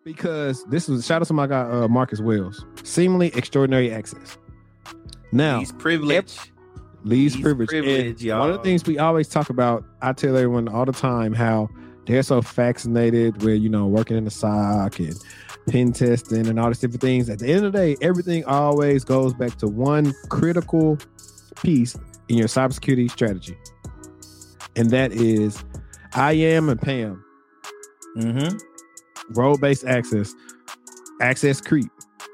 because this was shout out to my guy Marcus Wells. Seemingly extraordinary access. Now, Least privilege. Least privilege. Y'all. One of the things we always talk about, I tell everyone all the time how they're so fascinated with, working in the SOC and pen testing and all these different things. At the end of the day, everything always goes back to one critical piece in your cybersecurity strategy. And that is IAM and PAM. Mm-hmm. Role-based access creep.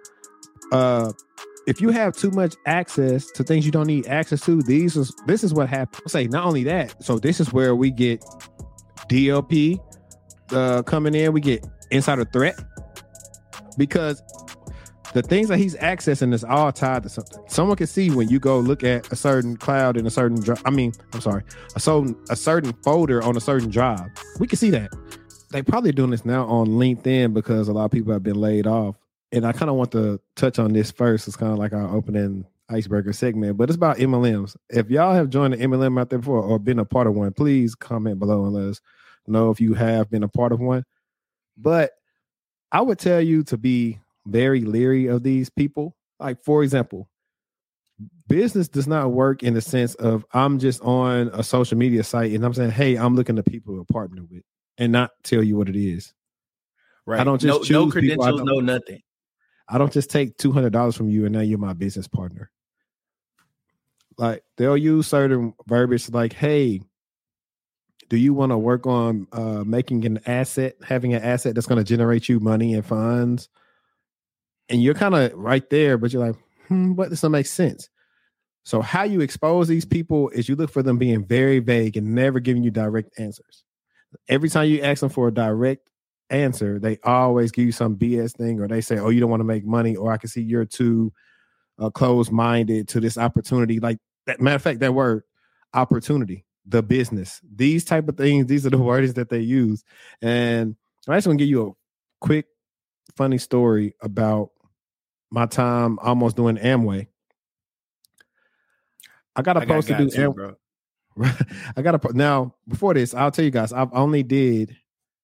If you have too much access to things you don't need access to, this is what happens. I'll say not only that, so this is where we get DLP coming in. We get insider threat because the things that he's accessing is all tied to something. Someone can see when you go look at a certain cloud in a certain a certain folder on a certain drive. We can see that. They probably doing this now on LinkedIn because a lot of people have been laid off. And I kind of want to touch on this first. It's kind of like our opening icebreaker segment, but it's about MLMs. If y'all have joined an MLM out there before or been a part of one, please comment below and let us know if you have been a part of one. But I would tell you to be very leery of these people. Like, for example, business does not work in the sense of I'm just on a social media site and I'm saying, hey, I'm looking to people to partner with and not tell you what it is. Right. I don't just no credentials, no nothing. I don't just take $200 from you and now you're my business partner. Like, they'll use certain verbiage like, hey, do you want to work on making an asset, having an asset that's going to generate you money and funds? And you're kind of right there, but you're like, but this doesn't make sense. So how you expose these people is you look for them being very vague and never giving you direct answers. Every time you ask them for a direct answer, they always give you some BS thing, or they say, oh, you don't want to make money, or I can see you're too closed-minded to this opportunity. Like, that, matter of fact, that word, opportunity, the business, these type of things, these are the words that they use. And I just want to give you a quick, funny story about my time almost doing Amway. I got supposed to do Amway, bro. Now, before this, I'll tell you guys, I've only did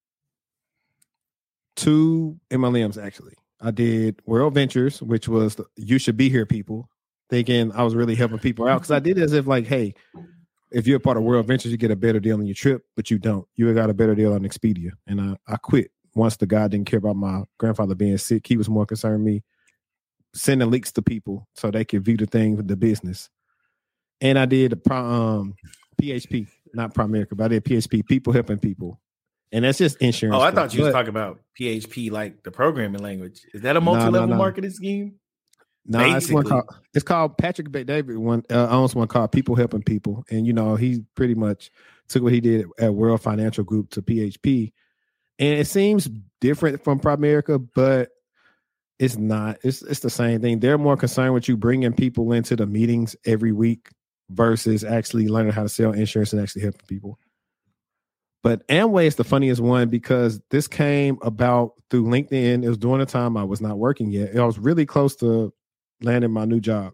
2 MLMs, actually. I did World Ventures, which was You Should Be Here people, thinking I was really helping people out. Because I did it as if like, hey, if you're a part of World Ventures, you get a better deal on your trip, but you don't. You got a better deal on Expedia. And I quit once the guy didn't care about my grandfather being sick. He was more concerned with me sending links to people so they could view the thing with the business. And I did PHP, not Primerica, but I did PHP, people helping people. And that's just insurance. Oh, I thought you was talking about PHP, like the programming language. Is that a multi-level marketing scheme? No, it's called Patrick David owns one called People Helping People. And, he pretty much took what he did at World Financial Group to PHP. And it seems different from Primerica, but it's not. It's the same thing. They're more concerned with you bringing people into the meetings every week versus actually learning how to sell insurance and actually helping people. But Amway is the funniest one because this came about through LinkedIn. It was during the time I was not working yet. I was really close to landing my new job.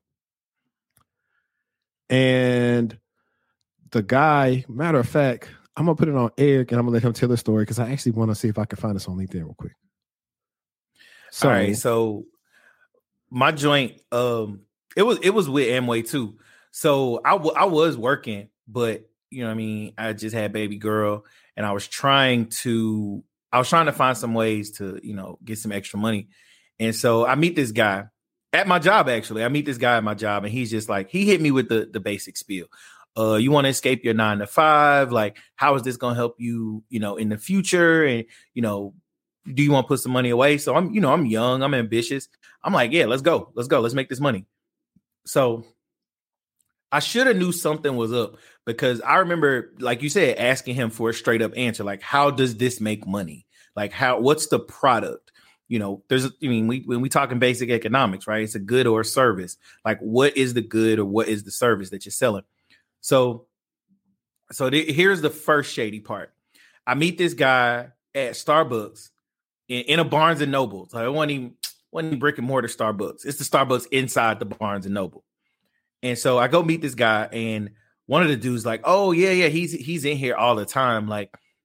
And the guy, matter of fact, I'm going to put it on Eric and I'm going to let him tell the story because I actually want to see if I can find this on LinkedIn real quick. All right. So my joint, it was with Amway too. So I was working, but you know what I mean? I just had baby girl and I was trying to find some ways to, get some extra money. And so I meet this guy at my job, actually. I meet this guy at my job and he's just like, he hit me with the basic spiel. You want to escape your 9 to 5? Like, how is this going to help you, in the future? And, do you want to put some money away? So I'm young, I'm ambitious. I'm like, yeah, let's go. Let's make this money. So I should have knew something was up because I remember, like you said, asking him for a straight up answer. Like, how does this make money? Like, what's the product? When we talking basic economics, right? It's a good or a service. Like, what is the good or what is the service that you're selling? So here's the first shady part. I meet this guy at Starbucks in a Barnes and Noble. So it wasn't even brick and mortar Starbucks. It's the Starbucks inside the Barnes and Noble. And so I go meet this guy, and one of the dudes like, oh yeah, he's in here all the time. Like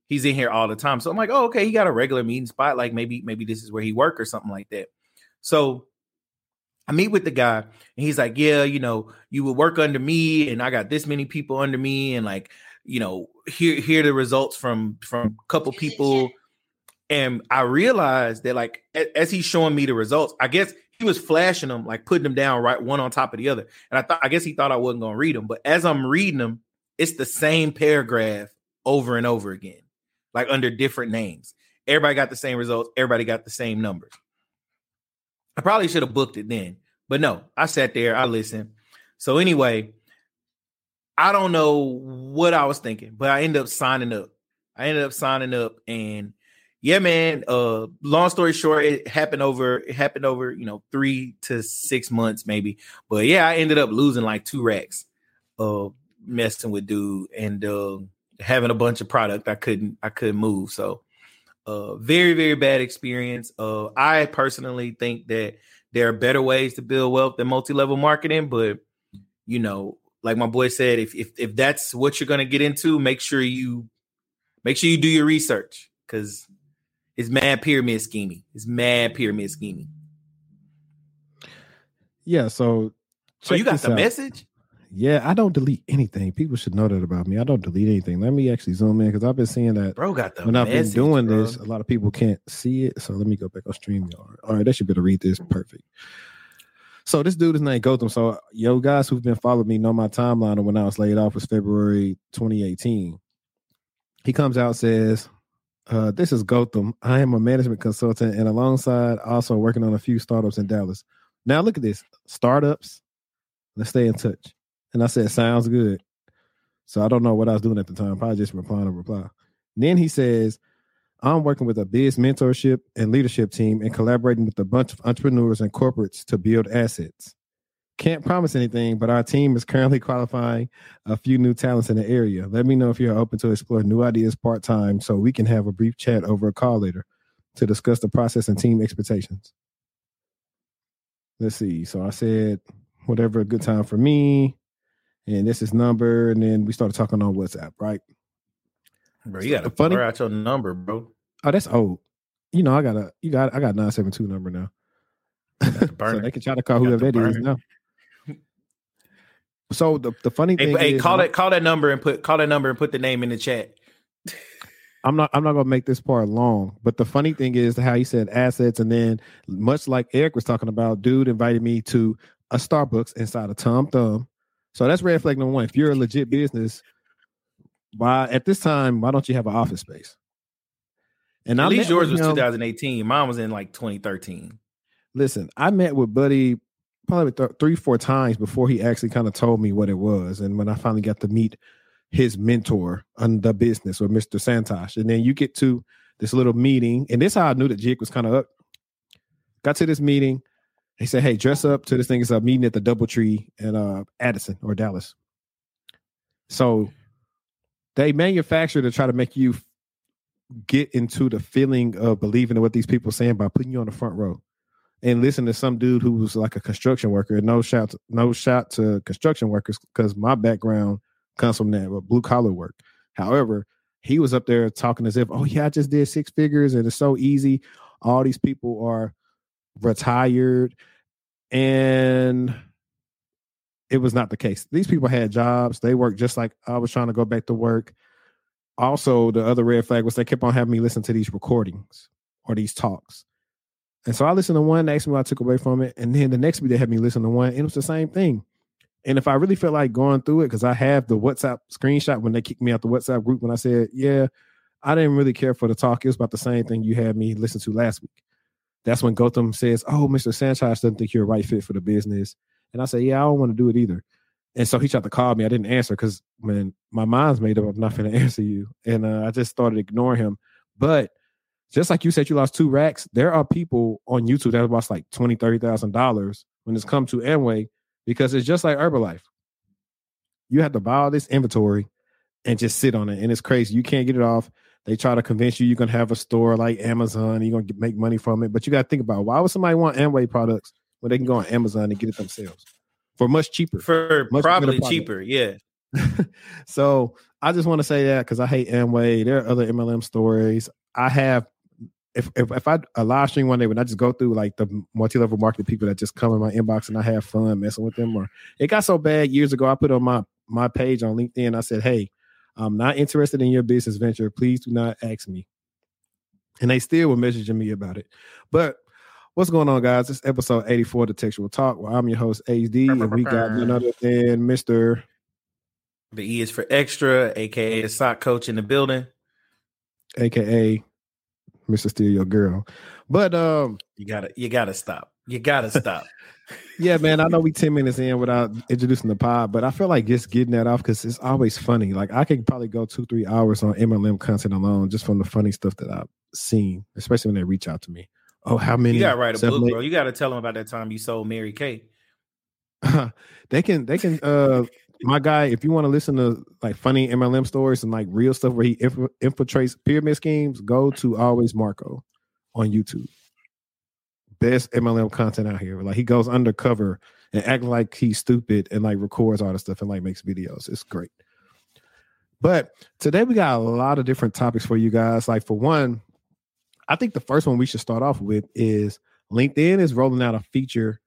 he's in here all the time. So I'm like, oh, okay, he got a regular meeting spot. Like maybe this is where he work or something like that. So I meet with the guy and he's like, yeah, you know, you would work under me and I got this many people under me. And like, you know, here the results from a couple people. And I realized that like, as he's showing me the results, I guess he was flashing them, like putting them down right one on top of the other. And I guess he thought I wasn't going to read them. But as I'm reading them, it's the same paragraph over and over again, like under different names. Everybody got the same results. Everybody got the same numbers. I probably should have booked it then, but no, I sat there, I listened. So anyway, I don't know what I was thinking, but I ended up signing up. And yeah, man, long story short, it happened over, 3 to 6 months maybe. But yeah, I ended up losing like 2 racks messing with dude and having a bunch of product I couldn't move. So very, very bad experience. I personally think that there are better ways to build wealth than multi-level marketing, but you know, like my boy said, if that's what you're gonna get into, make sure you do your research because it's mad pyramid scheming. Yeah, so you got the message? Yeah, I don't delete anything. People should know that about me. I don't delete anything. Let me actually zoom in because I've been seeing that. Bro got the when message, I've been doing this, a lot of people can't see it. So let me go back on StreamYard. All right, they should be able to read this. Perfect. So this dude is named Gotham. So yo, guys who've been following me know my timeline of when I was laid off was February 2018. He comes out, says, this is Gotham. I am a management consultant and alongside also working on a few startups in Dallas. Now look at this. Startups. Let's stay in touch. And I said, sounds good. So I don't know what I was doing at the time. Probably just replying to reply. Then he says, I'm working with a biz mentorship and leadership team and collaborating with a bunch of entrepreneurs and corporates to build assets. Can't promise anything, but our team is currently qualifying a few new talents in the area. Let me know if you're open to explore new ideas part-time so we can have a brief chat over a call later to discuss the process and team expectations. Let's see. So I said, whatever a good time for me. And this is number. And then we started talking on WhatsApp, right? Bro, you got to blur out your number, bro. Oh, that's old. You know, I got 972 number now. So they can try to call whoever that is now. So the funny thing is, call that number and put the name in the chat. I'm not gonna make this part long, but the funny thing is how he said assets, and then much like Eric was talking about, dude invited me to a Starbucks inside of Tom Thumb. So that's red flag number one. If you're a legit business, at this time, why don't you have an office space? And at least yours was 2018. Mine was in like 2013. Listen, I met with Buddy probably 3-4 times before he actually kind of told me what it was. And when I finally got to meet his mentor on the business, or Mr. Santosh, and then you get to this little meeting, and this is how I knew that Jig was kind of up. Got to this meeting. He said, hey, dress up to this thing. It's a meeting at the Doubletree in Addison or Dallas. So they manufacture to try to make you get into the feeling of believing in what these people are saying by putting you on the front row and listen to some dude who was like a construction worker. And no shot to construction workers because my background comes from that blue collar work. However, he was up there talking as if, oh yeah, I just did 6 figures and it's so easy. All these people are retired, and it was not the case. These people had jobs. They worked just like I was trying to go back to work. Also, the other red flag was they kept on having me listen to these recordings or these talks. And so I listened to one, they asked me what I took away from it. And then the next week they had me listen to one, and it was the same thing. And if I really felt like going through it, because I have the WhatsApp screenshot when they kicked me out the WhatsApp group, when I said, yeah, I didn't really care for the talk. It was about the same thing you had me listen to last week. That's when Gotham says, oh, Mr. Sanchez doesn't think you're a right fit for the business. And I say, yeah, I don't want to do it either. And so he tried to call me. I didn't answer because, man, my mind's made up. I'm not going to answer you. And I just started ignoring him. But just like you said, you lost 2 racks. There are people on YouTube that lost like $20,000, $30,000 when it's come to Amway, because it's just like Herbalife. You have to buy all this inventory and just sit on it. And it's crazy. You can't get it off. They try to convince you you're going to have a store like Amazon. You're going to make money from it. But you got to think about, why would somebody want Amway products when they can go on Amazon and get it themselves for much cheaper? For probably cheaper, yeah. So I just want to say that because I hate Amway. There are other MLM stories. I have, if I a live stream one day when I just go through like the multi-level marketing people that just come in my inbox and I have fun messing with them, or it got so bad years ago, I put on my page on LinkedIn. I said, hey, I'm not interested in your business venture. Please do not ask me. And they still were messaging me about it. But what's going on, guys? It's episode 84 of The Textual Talk, where I'm your host, HD, and we got none other than Mr. The E is for extra, aka the sock coach in the building, aka Mr. Steal Your Girl. But you gotta stop. You gotta stop. Yeah, man. I know we 10 minutes in without introducing the pod, but I feel like just getting that off because it's always funny. Like I could probably go 2-3 hours on MLM content alone just from the funny stuff that I've seen, especially when they reach out to me. Oh, how many? You gotta write a book, bro. You gotta tell them about that time you sold Mary Kay. They can my guy, if you want to listen to like funny MLM stories and like real stuff where he infiltrates pyramid schemes, go to Always Marco on YouTube. Best MLM content out here. Like he goes undercover and act like he's stupid and like records all the stuff and like makes videos. It's great. But today we got a lot of different topics for you guys. Like for one, I think the first one we should start off with is LinkedIn is rolling out a feature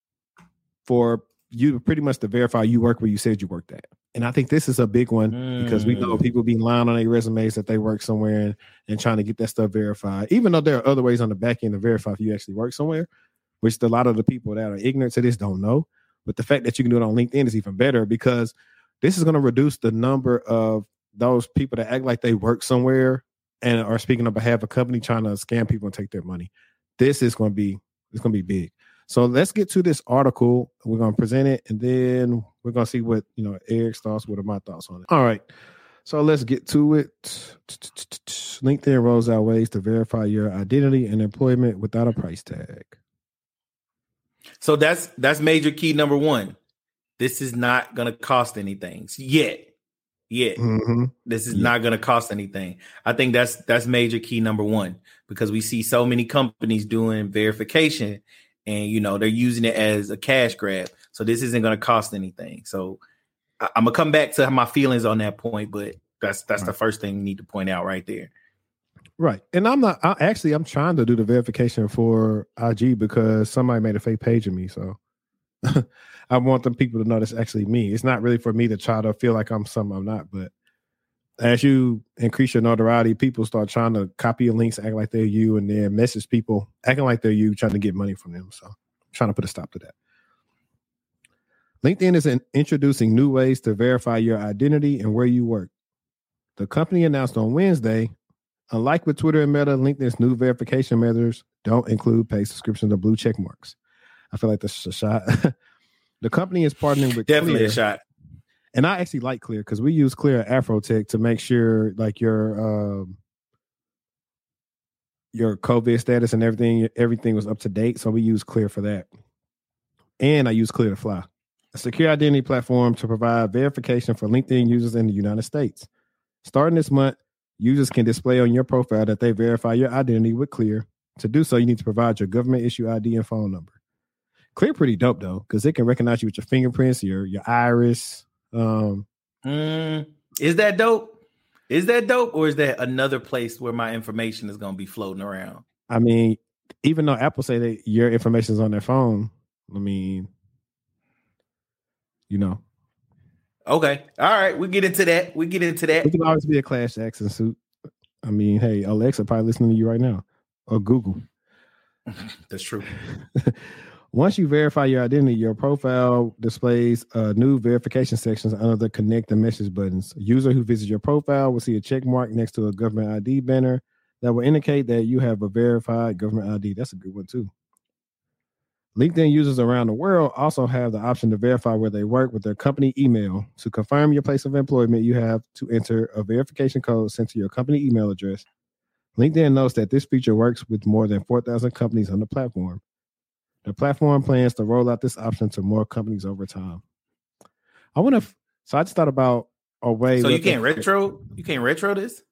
for you pretty much to verify you work where you said you worked at. And I think this is a big one because we know people be lying on their resumes that they work somewhere and trying to get that stuff verified, even though there are other ways on the back end to verify if you actually work somewhere, which a lot of the people that are ignorant to this don't know. But the fact that you can do it on LinkedIn is even better because this is going to reduce the number of those people that act like they work somewhere and are speaking on behalf of a company trying to scam people and take their money. This is going to be big. So let's get to this article. We're going to present it, and then we're going to see what, Eric's thoughts, what are my thoughts on it. All right. So let's get to it. LinkedIn rolls out ways to verify your identity and employment without a price tag. So that's major key number one. This is not going to cost anything yet. Mm-hmm. This is not going to cost anything. I think that's major key number one because we see so many companies doing verification and, they're using it as a cash grab. So this isn't going to cost anything. So I'm going to come back to my feelings on that point, but that's right. The first thing we need to point out right there. Right. And I'm trying to do the verification for IG because somebody made a fake page of me. So I want them people to know that's actually me. It's not really for me to try to feel like I'm something I'm not, but as you increase your notoriety, people start trying to copy your links, act like they're you, and then message people acting like they're you, trying to get money from them. So I'm trying to put a stop to that. LinkedIn is introducing new ways to verify your identity and where you work. The company announced on Wednesday, unlike with Twitter and Meta, LinkedIn's new verification measures don't include paid subscriptions or blue check marks. I feel like that's a shot. The company is partnering with definitely Clear. A shot. And I actually like Clear because we use Clear Afrotech to make sure like your COVID status and everything was up to date. So we use Clear for that. And I use Clear to Fly, a secure identity platform to provide verification for LinkedIn users in the United States. Starting this month, users can display on your profile that they verify your identity with Clear. To do so, you need to provide your government issue ID and phone number. Clear pretty dope though, because it can recognize you with your fingerprints, your iris. Is that dope? Or is that another place where my information is going to be floating around? I mean, even though Apple say that your information is on their phone, I mean, Okay. All right. We get into that. We can always be a Clash Action suit. I mean, hey, Alexa probably listening to you right now, or Google. That's true. Once you verify your identity, your profile displays new verification sections under the connect and message buttons. A user who visits your profile will see a check mark next to a government ID banner that will indicate that you have a verified government ID. That's a good one too. LinkedIn users around the world also have the option to verify where they work with their company email. To confirm your place of employment, you have to enter a verification code sent to your company email address. LinkedIn notes that this feature works with more than 4,000 companies on the platform. The platform plans to roll out this option to more companies over time. So I just thought about a way. So you can't retro this?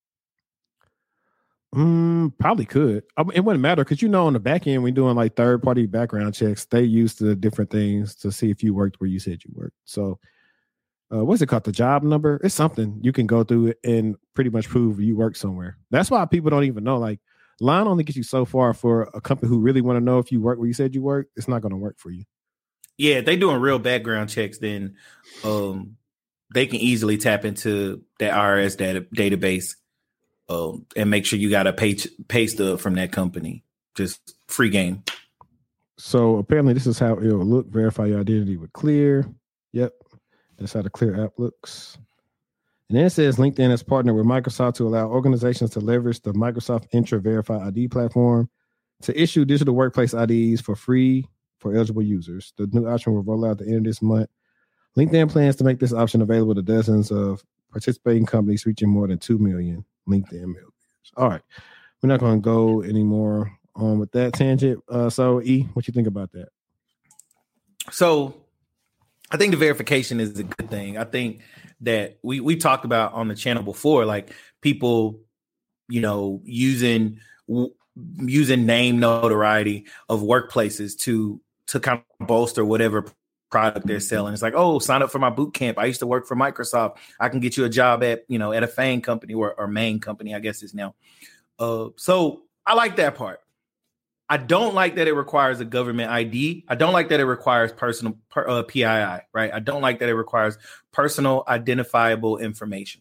Probably could. It wouldn't matter because on the back end, we're doing like third-party background checks. They use the different things to see if you worked where you said you worked. So what's it called? The job number. It's something you can go through and pretty much prove you work somewhere. That's why people don't even know. Like, line only gets you so far. For a company who really want to know if you work where you said you work, it's not going to work for you. Yeah, if they doing real background checks, then they can easily tap into that IRS database and make sure you got a pay stub from that company. Just free game. So apparently this is how it will look. Verify your identity with Clear. Yep. That's how the Clear app looks. And then it says LinkedIn has partnered with Microsoft to allow organizations to leverage the Microsoft Entra Verify ID platform to issue digital workplace IDs for free for eligible users. The new option will roll out at the end of this month. LinkedIn plans to make this option available to dozens of participating companies reaching more than 2 million LinkedIn members. All right. We're not going to go anymore on with that tangent. So, E, what you think about that? So, I think the verification is a good thing. I think that we talked about on the channel before, like people, using name notoriety of workplaces to kind of bolster whatever product they're selling. It's like, oh, sign up for my boot camp. I used to work for Microsoft. I can get you a job at a FANG company or main company, I guess it's now. So I like that part. I don't like that it requires a government ID. I don't like that it requires personal PII, right? I don't like that it requires personal identifiable information.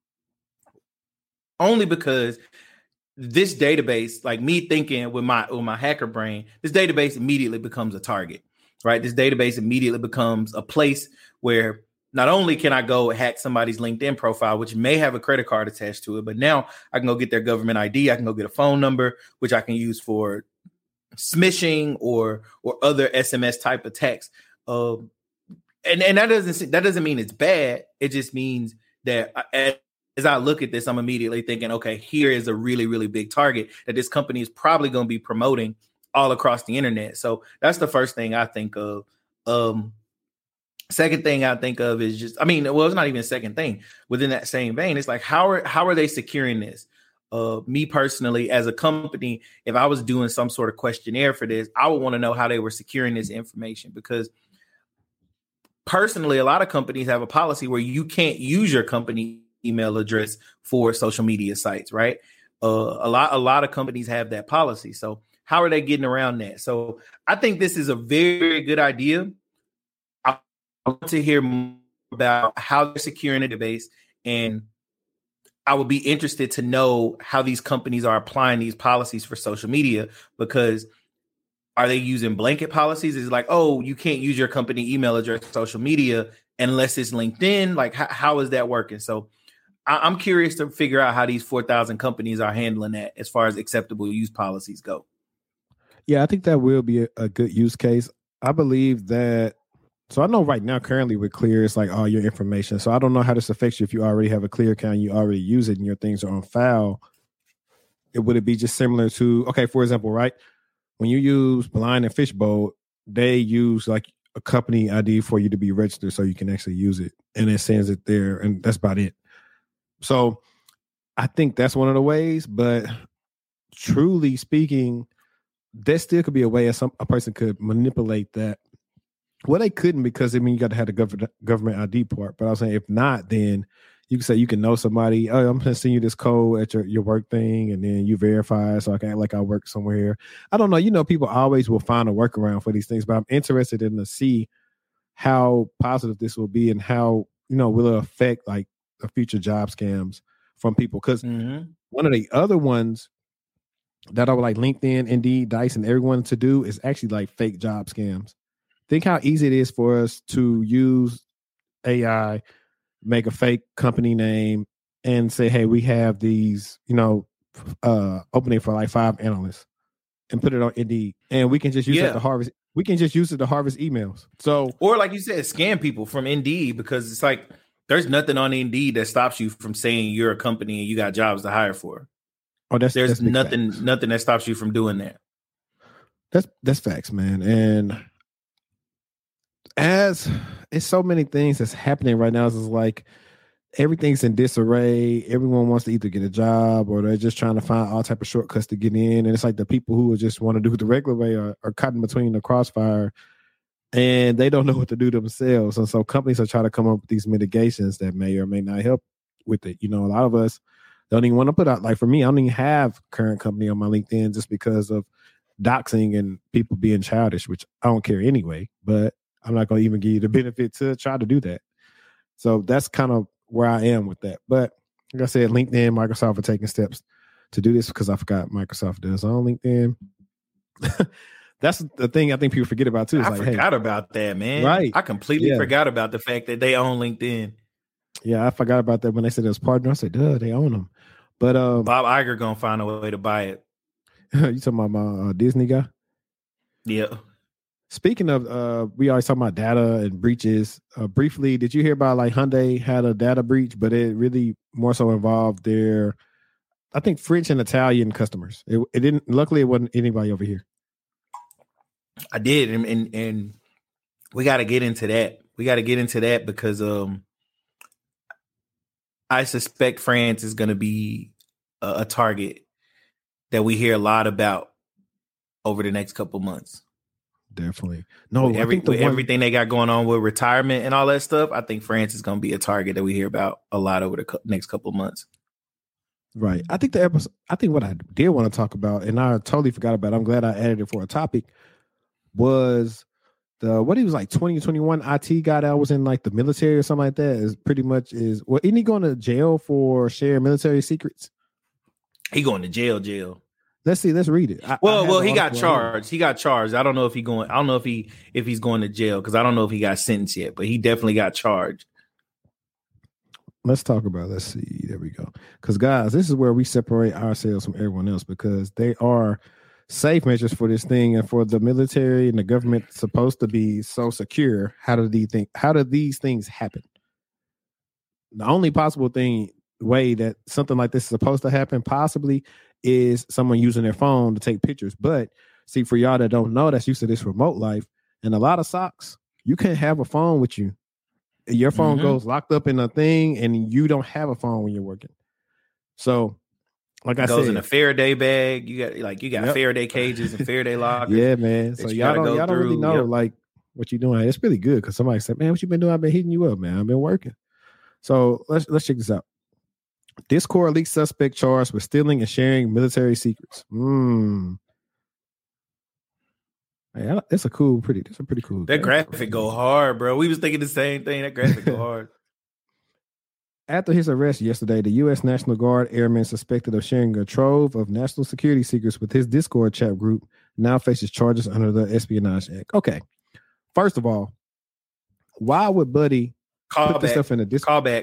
Only because this database, like me thinking with my hacker brain, this database immediately becomes a target, right? This database immediately becomes a place where not only can I go hack somebody's LinkedIn profile, which may have a credit card attached to it, but now I can go get their government ID. I can go get a phone number, which I can use for smishing or other SMS type attacks. And that doesn't mean it's bad. It just means that as I look at this, I'm immediately thinking, okay, here is a really, really big target that this company is probably going to be promoting all across the internet. So that's the first thing I think of. Second thing I think of is just, it's not even a second thing. Within that same vein, it's like, how are they securing this? Me personally, as a company, if I was doing some sort of questionnaire for this, I would want to know how they were securing this information, because personally, a lot of companies have a policy where you can't use your company email address for social media sites, right? A lot of companies have that policy. So how are they getting around that? So I think this is a very, very good idea. I want to hear more about how they're securing a database, and I would be interested to know how these companies are applying these policies for social media, because are they using blanket policies? Is it like, oh, you can't use your company email address for social media unless it's LinkedIn? Like, how is that working? So I'm curious to figure out how these 4,000 companies are handling that as far as acceptable use policies go. Yeah, I think that will be a good use case. I believe that. So I know right now, currently with Clear, it's like all your information. So I don't know how this affects you if you already have a Clear account, you already use it, and your things are on file. Would it be just similar to, okay, for example, right? When you use Blind and Fishbowl, they use like a company ID for you to be registered so you can actually use it. And it sends it there, and that's about it. So I think that's one of the ways, but truly speaking, there still could be a way a person could manipulate that. Well, they couldn't, because you got to have the government ID part. But I was saying, if not, then you can say you can know somebody. Oh, I'm going to send you this code at your work thing, and then you verify so I can act like I work somewhere here. I don't know. People always will find a workaround for these things, but I'm interested in to see how positive this will be and how, will it affect like the future job scams from people. Because one of the other ones that I would like LinkedIn, Indeed, Dice, and everyone to do is actually like fake job scams. Think how easy it is for us to use AI, make a fake company name, and say, hey, we have these, opening for like 5 analysts, and put it on Indeed. And we can just use it to harvest. We can just use it to harvest emails. So, or like you said, scam people from Indeed, because it's like there's nothing on Indeed that stops you from saying you're a company and you got jobs to hire for. Oh, there's nothing that stops you from doing that. That's facts, man. And as it's so many things that's happening right now, it's like everything's in disarray. Everyone wants to either get a job or they're just trying to find all type of shortcuts to get in. And it's like the people who just want to do it the regular way are caught in between the crossfire. and they don't know what to do themselves. And so companies are trying to come up with these mitigations that may or may not help with it. You know, a lot of us don't even want to put out, like for me, I don't even have current company on my LinkedIn just because of doxing and people being childish, which I don't care anyway, but I'm not going to even give you the benefit to try to do that. So that's kind of where I am with that. But like I said, LinkedIn, Microsoft are taking steps to do this because I forgot Microsoft does on LinkedIn. That's the thing I think people forget about too. I forgot about that, man. Right. I completely forgot about the fact that they own LinkedIn. Yeah, I forgot about that when they said it was partner. I said, duh, they own them. But Bob Iger gonna find a way to buy it. You talking about my Disney guy? Yeah. Speaking of, we always talking about data and breaches. Briefly, did you hear about like Hyundai had a data breach, but it really more so involved their, I think, French and Italian customers. It didn't. Luckily, it wasn't anybody over here. I did, and we got to get into that. We got to get into that because I suspect France is going to be a target that we hear a lot about over the next couple months. Definitely. No, with everything they got going on with retirement and all that stuff, I think France is going to be a target that we hear about a lot over the next couple of months. Right. I think what I did want to talk about, and I totally forgot about it, I'm glad I added it for a topic, was what he was like 2021 IT guy that was in like the military or something like that isn't he going to jail for sharing military secrets? He going to jail. Let's read it. Well, he got charged. He got charged. I don't know if he's going to jail because I don't know if he got sentenced yet, but he definitely got charged. Let's talk about it. Let's see. There we go. Because guys, this is where we separate ourselves from everyone else because they are safe measures for this thing, and for the military and the government supposed to be so secure. How do these things happen? The only possible way that something like this is supposed to happen possibly is someone using their phone to take pictures. But see, for y'all that don't know, that's used to this remote life, and a lot of SOCs, you can't have a phone with you. Your phone goes locked up in a thing, and you don't have a phone when you're working. So, like I said, goes in a Faraday bag. You got Faraday cages and Faraday lockers. Yeah, man. So y'all don't really know like what you're doing. It's really good because somebody said, "Man, what you been doing? I've been hitting you up, man. I've been working." So let's check this out. Discord leaked suspect charged with stealing and sharing military secrets. Hey, that's a pretty cool. That graphic go hard, bro. We was thinking the same thing. That graphic go hard. After his arrest yesterday, the U.S. National Guard airman suspected of sharing a trove of national security secrets with his Discord chat group now faces charges under the Espionage Act. Okay, first of all, why would Buddy put this stuff in a Discord?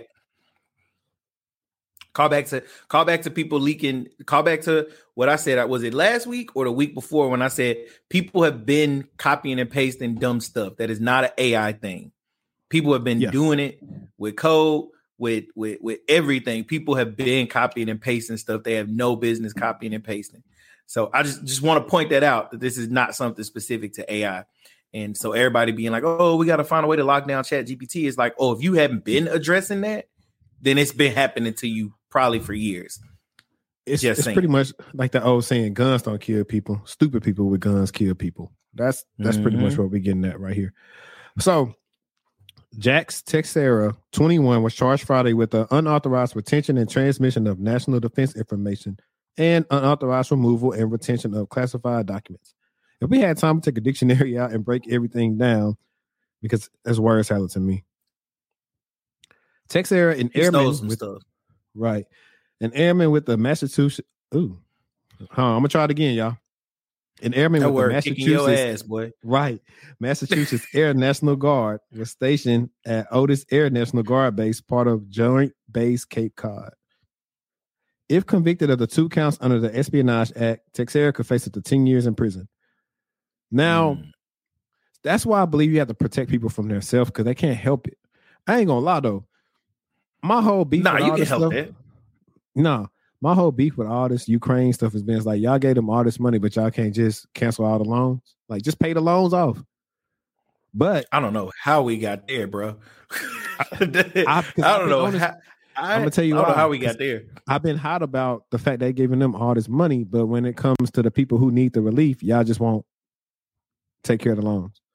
Call back to people leaking. Call back to what I said. Was it last week or the week before when I said people have been copying and pasting dumb stuff that is not an AI thing. People have been doing it with code, with everything. People have been copying and pasting stuff they have no business copying and pasting. So I just want to point that out, that this is not something specific to AI. And so everybody being like, oh, we got to find a way to lock down ChatGPT is like, oh, if you haven't been addressing that, then it's been happening to you probably for years. It's pretty much like the old saying, guns don't kill people. Stupid people with guns kill people. That's pretty much what we're getting at right here. So Jax Texera, 21, was charged Friday with the unauthorized retention and transmission of national defense information and unauthorized removal and retention of classified documents. If we had time to take a dictionary out and break everything down, because that's words salad to me. Texera, an airman with stuff. Right. An airman with the Massachusetts. I'm gonna try it again, y'all. An airman with the Massachusetts. Your ass, boy. Right. Massachusetts Air National Guard was stationed at Otis Air National Guard Base, part of Joint Base Cape Cod. If convicted of the 2 counts under the Espionage Act, Texera could face up to 10 years in prison. Now, that's why I believe you have to protect people from themselves, because they can't help it. I ain't gonna lie though. My whole beef. Nah, you can help it. Nah, my whole beef with all this Ukraine stuff has been like, y'all gave them all this money, but y'all can't just cancel all the loans. Like, just pay the loans off. But I don't know how we got there, bro. I don't know. I'm gonna tell you how we got there. I've been hot about the fact they giving them all this money, but when it comes to the people who need the relief, y'all just won't take care of the loans.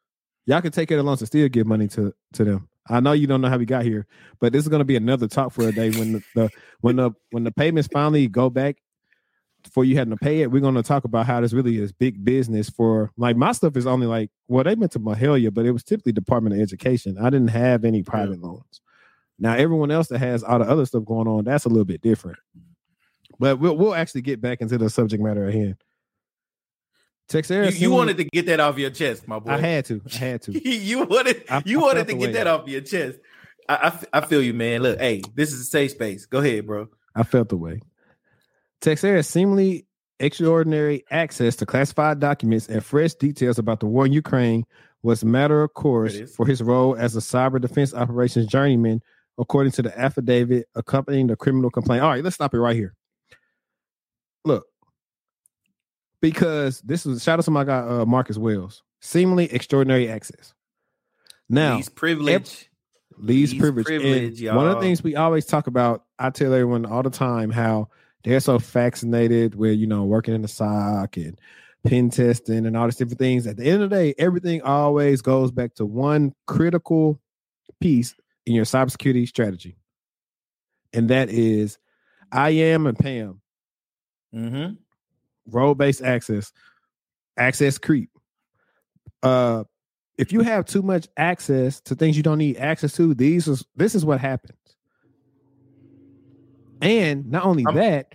Y'all can take care of the loans and still give money to them. I know you don't know how we got here, but this is going to be another talk for a day when the payments finally go back for you having to pay it. We're going to talk about how this really is big business for, like, my stuff is only like, well, they meant to Mahalia, but it was typically Department of Education. I didn't have any private loans. Now, everyone else that has all the other stuff going on, that's a little bit different. But we'll actually get back into the subject matter at hand. Texera, you wanted to get that off your chest, my boy. I had to. you wanted to get that off your chest. I feel you, man. Look, hey, this is a safe space. Go ahead, bro. I felt the way. Texera seemingly extraordinary access to classified documents and fresh details about the war in Ukraine was a matter of course for his role as a cyber defense operations journeyman, according to the affidavit accompanying the criminal complaint. All right, let's stop it right here. Look, because this was shout out to my guy Marcus Wells. Seemingly extraordinary access. Now, least privilege. And one of the things we always talk about, I tell everyone all the time how they're so fascinated with, working in the SOC and pen testing and all these different things. At the end of the day, everything always goes back to one critical piece in your cybersecurity strategy. And that is IAM and PAM. Mm-hmm. Role-based access creep. If you have too much access to things you don't need access to, this is what happens. And not only that,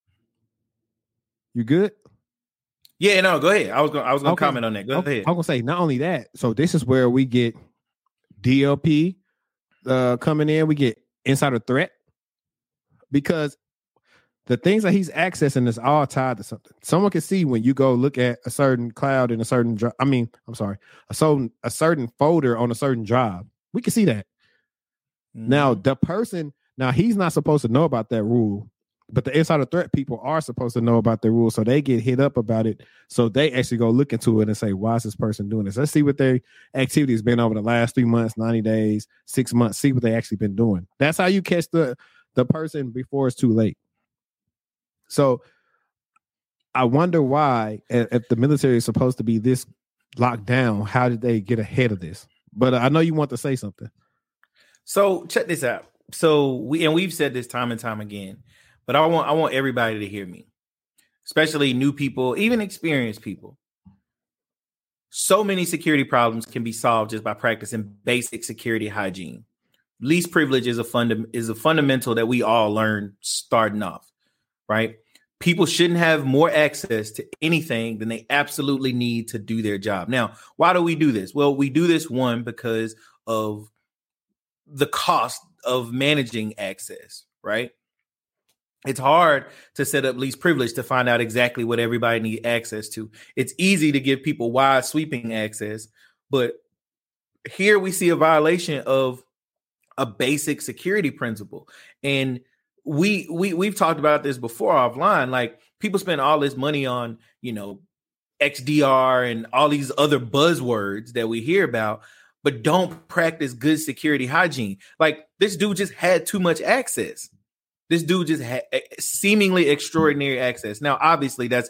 you good? Yeah, no, go ahead. I was gonna comment on that. Go ahead. I'm gonna say not only that. So this is where we get DLP coming in. We get insider threat because the things that he's accessing is all tied to something. Someone can see when you go look at a certain cloud in a certain drive. A certain folder on a certain drive. We can see that. Mm-hmm. Now, the person, he's not supposed to know about that rule, but the insider threat people are supposed to know about the rule. So they get hit up about it. So they actually go look into it and say, why is this person doing this? Let's see what their activity has been over the last 3 months, 90 days, 6 months. See what they actually been doing. That's how you catch the person before it's too late. So I wonder why, if the military is supposed to be this locked down, how did they get ahead of this? But I know you want to say something. So check this out. So we've said this time and time again, but I want everybody to hear me, especially new people, even experienced people. So many security problems can be solved just by practicing basic security hygiene. Least privilege is a fundamental that we all learn starting off, right? People shouldn't have more access to anything than they absolutely need to do their job. Now, why do we do this? Well, we do this, one, because of the cost of managing access, right? It's hard to set up least privilege to find out exactly what everybody needs access to. It's easy to give people wide sweeping access, but here we see a violation of a basic security principle. And we've talked about this before offline. Like, people spend all this money on, XDR and all these other buzzwords that we hear about, but don't practice good security hygiene. Like, this dude just had too much access. This dude just had seemingly extraordinary access. Now, obviously, that's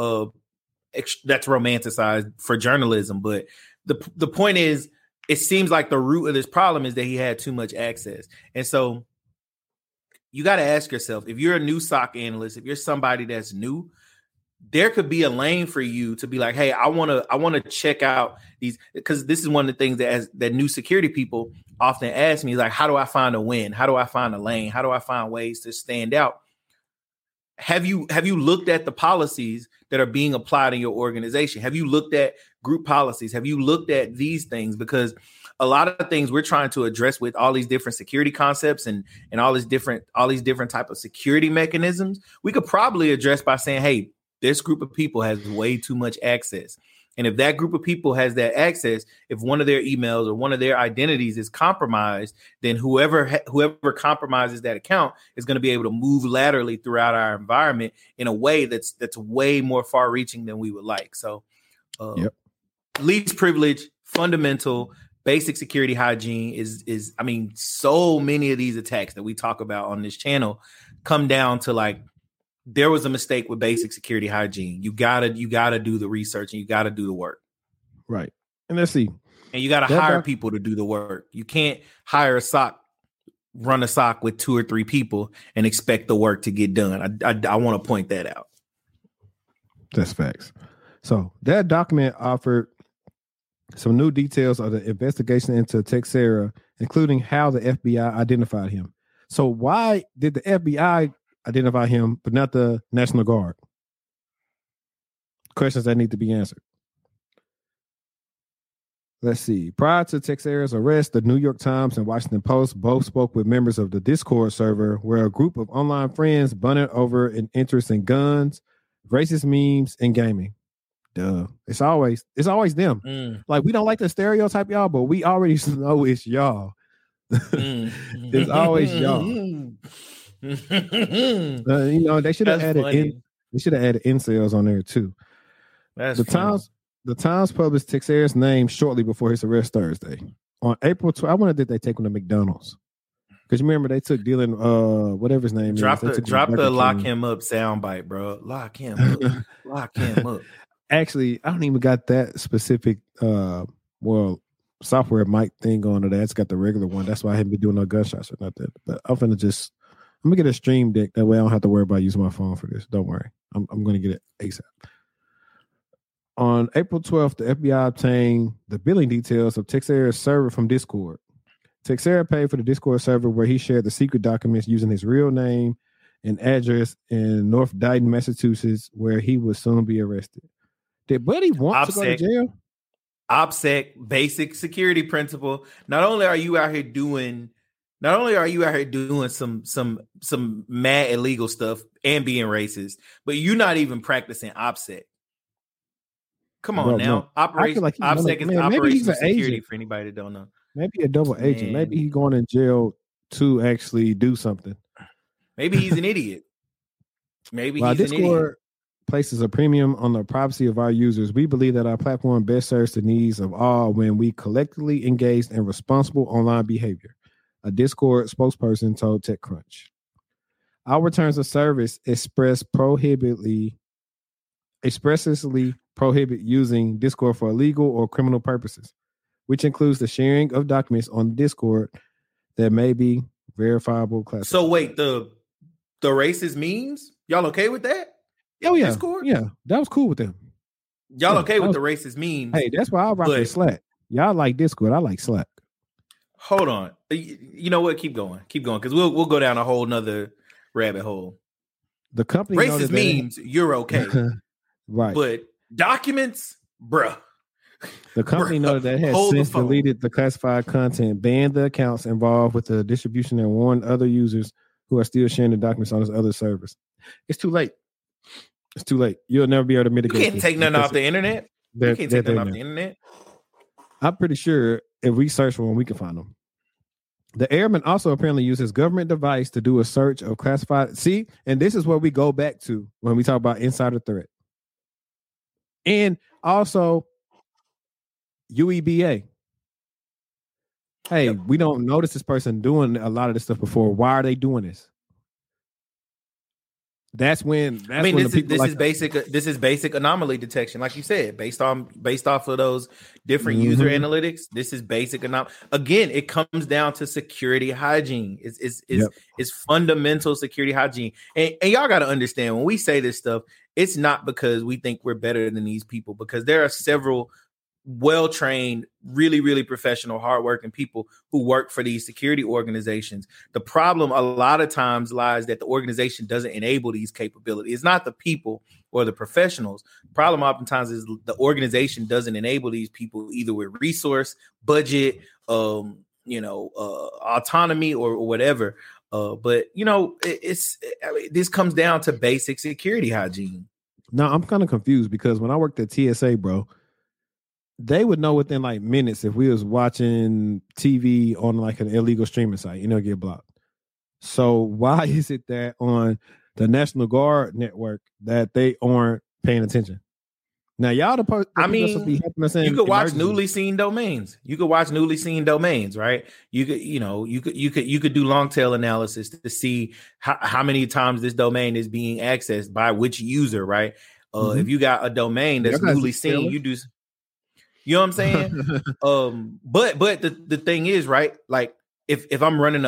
romanticized for journalism, but the point is, it seems like the root of this problem is that he had too much access. And so you got to ask yourself, if you're a new SOC analyst, if you're somebody that's new, there could be a lane for you to be like, hey, I want to check out these, because this is one of the things that new security people often ask me, like, how do I find a win? How do I find a lane? How do I find ways to stand out? Have you looked at the policies that are being applied in your organization? Have you looked at group policies? Have you looked at these things? Because a lot of things we're trying to address with all these different security concepts and all these different type of security mechanisms, we could probably address by saying, hey, this group of people has way too much access. And if that group of people has that access, if one of their emails or one of their identities is compromised, then whoever compromises that account is going to be able to move laterally throughout our environment in a way that's way more far reaching than we would like. So least privilege, fundamental, basic security hygiene is so many of these attacks that we talk about on this channel come down to, like, there was a mistake with basic security hygiene. You gotta do the research and you gotta do the work. Right. And let's see. And you got to hire people to do the work. You can't hire run a SOC with 2 or 3 people and expect the work to get done. I want to point that out. That's facts. So that document offered some new details of the investigation into Texera, including how the FBI identified him. So why did the FBI identify him, but not the National Guard? Questions that need to be answered. Let's see. Prior to Texera's arrest, the New York Times and Washington Post both spoke with members of the Discord server, where a group of online friends bonded over an interest in guns, racist memes, and gaming. Duh. It's always them. Like, we don't like to stereotype y'all, but we already know it's y'all. It's always y'all. They should have added incels on there too. That's The Times published Texera's name shortly before his arrest Thursday. On April 12th, I wonder did they take him to McDonald's? Because you remember they took Dylan, whatever his name drop is. Drop the lock him up soundbite, bro. Lock him up. Lock him up. Actually, I don't even got that specific software mic thing on it. It's got the regular one. That's why I haven't been doing no gunshots or nothing. But I'm gonna get a stream deck. That way I don't have to worry about using my phone for this. Don't worry. I'm gonna get it ASAP. On April 12th, the FBI obtained the billing details of Texera's server from Discord. Texera paid for the Discord server where he shared the secret documents using his real name and address in North Dayton, Massachusetts, where he would soon be arrested. Did Buddy want to go to jail? OPSEC, basic security principle. Not only are you out here doing some mad illegal stuff and being racist, but you're not even practicing OPSEC. Come on now. OPSEC is operational security for anybody that don't know. Maybe a double agent. Maybe he's going in jail to actually do something. Maybe he's an idiot. Discord places a premium on the privacy of our users. We believe that our platform best serves the needs of all when we collectively engage in responsible online behavior, a Discord spokesperson told TechCrunch. Our terms of service expressly prohibit using Discord for illegal or criminal purposes, which includes the sharing of documents on Discord that may be verifiable classified. So wait, the racist memes? Y'all okay with that? Oh yeah, Discord? Yeah, that was cool with them. Y'all okay with the racist memes? Hey, that's why I rock with Slack. Y'all like Discord, I like Slack. Hold on, you know what? Keep going, because we'll go down a whole nother rabbit hole. The company racist memes, you're okay, right? But documents, bruh. The company noted that it has since deleted the classified content, banned the accounts involved with the distribution, and warned other users who are still sharing the documents on its other servers. It's too late. It's too late. You'll never be able to mitigate. You can't take nothing off the internet. You can't take nothing off the internet. I'm pretty sure if we search for them, we can find them. The airman also apparently used his government device to do a search of classified. See, and this is what we go back to when we talk about insider threat. And also UEBA. Hey, we don't notice this person doing a lot of this stuff before. Why are they doing this? This is basic anomaly detection, like you said, based off of those different user analytics. This is basic anomaly. Again, it comes down to security hygiene. It's fundamental security hygiene. And y'all got to understand, when we say this stuff, it's not because we think we're better than these people, because there are several well-trained, really, really professional, hardworking people who work for these security organizations. The problem a lot of times lies that the organization doesn't enable these capabilities. It's not the people or the professionals. The problem oftentimes is the organization doesn't enable these people either with resource, budget, autonomy or whatever. But this comes down to basic security hygiene. Now I'm kind of confused because when I worked at TSA, bro, they would know within like minutes if we was watching TV on like an illegal streaming site, get blocked. So why is it that on the National Guard network that they aren't paying attention? Now y'all you could watch newly seen domains. Right? You could do long tail analysis to see how many times this domain is being accessed by which user, right? If you got a domain that's newly seen, you do. You know what I'm saying? But the thing is, right? Like if I'm running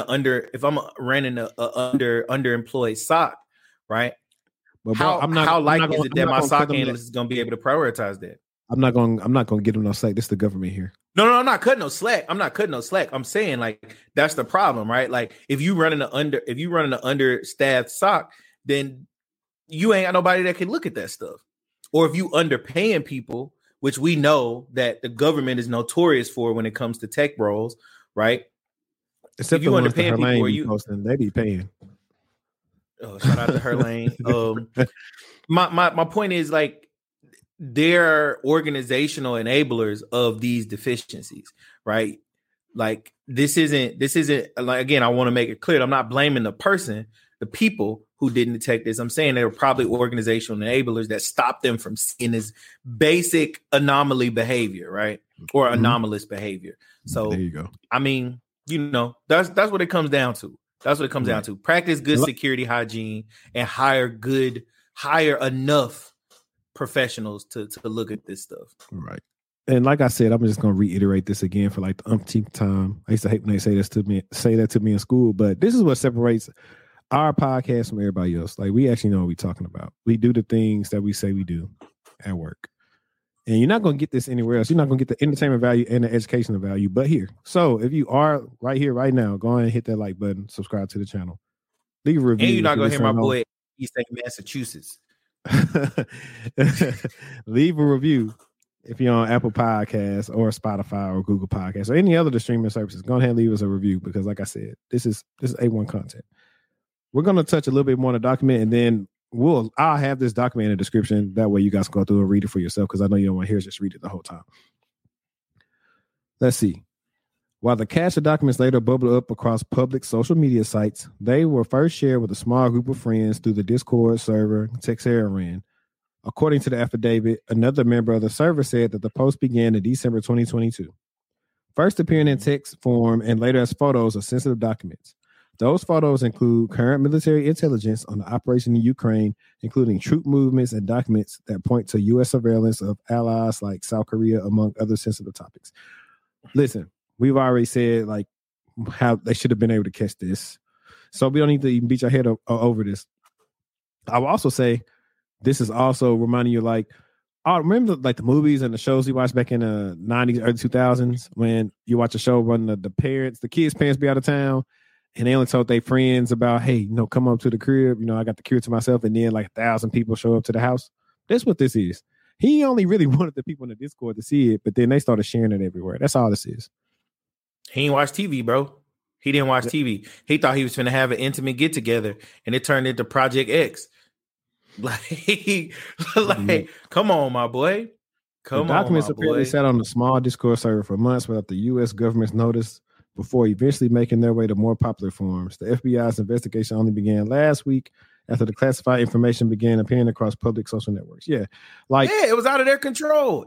underemployed SOC, right? But bro, how likely is it that my SOC analyst is going to be able to prioritize that? I'm not going to get them no slack. This is the government here. No, I'm not cutting no slack. I'm saying like that's the problem, right? Like if you running an understaffed SOC, then you ain't got nobody that can look at that stuff. Or if you underpaying people, which we know that the government is notorious for when it comes to tech roles, right? Except if you underpaying people, or they be paying. Oh, shout out to Herlane. My point is like they're organizational enablers of these deficiencies, right? Like this isn't like, again, I want to make it clear. I'm not blaming the people who didn't detect this. I'm saying they were probably organizational enablers that stopped them from seeing this basic anomaly behavior, right? Or anomalous behavior. So there you go. I mean, that's what it comes down to. That's what it comes down to. Practice good security hygiene and hire enough professionals to look at this stuff. Right. And like I said, I'm just going to reiterate this again for like the umpteenth time. I used to hate when they say that to me in school, but this is what separates our podcast from everybody else. Like we actually know what we're talking about. We do the things that we say we do at work. And you're not going to get this anywhere else. You're not going to get the entertainment value and the educational value, but here. So if you are right here, right now, go ahead and hit that like button, subscribe to the channel. Leave a review. And you're not going to hear my boy East Massachusetts. Leave a review if you're on Apple Podcasts or Spotify or Google Podcasts or any other the streaming services. Go ahead and leave us a review because like I said, this is A1 content. We're going to touch a little bit more on the document and then I'll have this document in the description. That way you guys can go through and read it for yourself because I know you don't want to hear us just read it the whole time. Let's see. While the cache of documents later bubbled up across public social media sites, they were first shared with a small group of friends through the Discord server Texera ran. According to the affidavit, another member of the server said that the post began in December 2022. First appearing in text form and later as photos of sensitive documents. Those photos include current military intelligence on the operation in Ukraine, including troop movements and documents that point to U.S. surveillance of allies like South Korea, among other sensitive topics. Listen, we've already said like how they should have been able to catch this. So we don't need to even beat your head over this. I will also say this is also reminding you like, I remember like the movies and the shows you watched back in the 90s, early 2000s when you watch a show when the kids' parents be out of town. And they only told their friends about, hey, come up to the crib. I got the crib to myself. And then like 1,000 people show up to the house. That's what this is. He only really wanted the people in the Discord to see it, but then they started sharing it everywhere. That's all this is. He didn't watch TV, bro. He didn't watch TV. He thought he was going to have an intimate get together, and it turned into Project X. Come on, my boy. Documents apparently sat on a small Discord server for months without the U.S. government's notice, before eventually making their way to more popular forums. The FBI's investigation only began last week after the classified information began appearing across public social networks. Yeah, it was out of their control.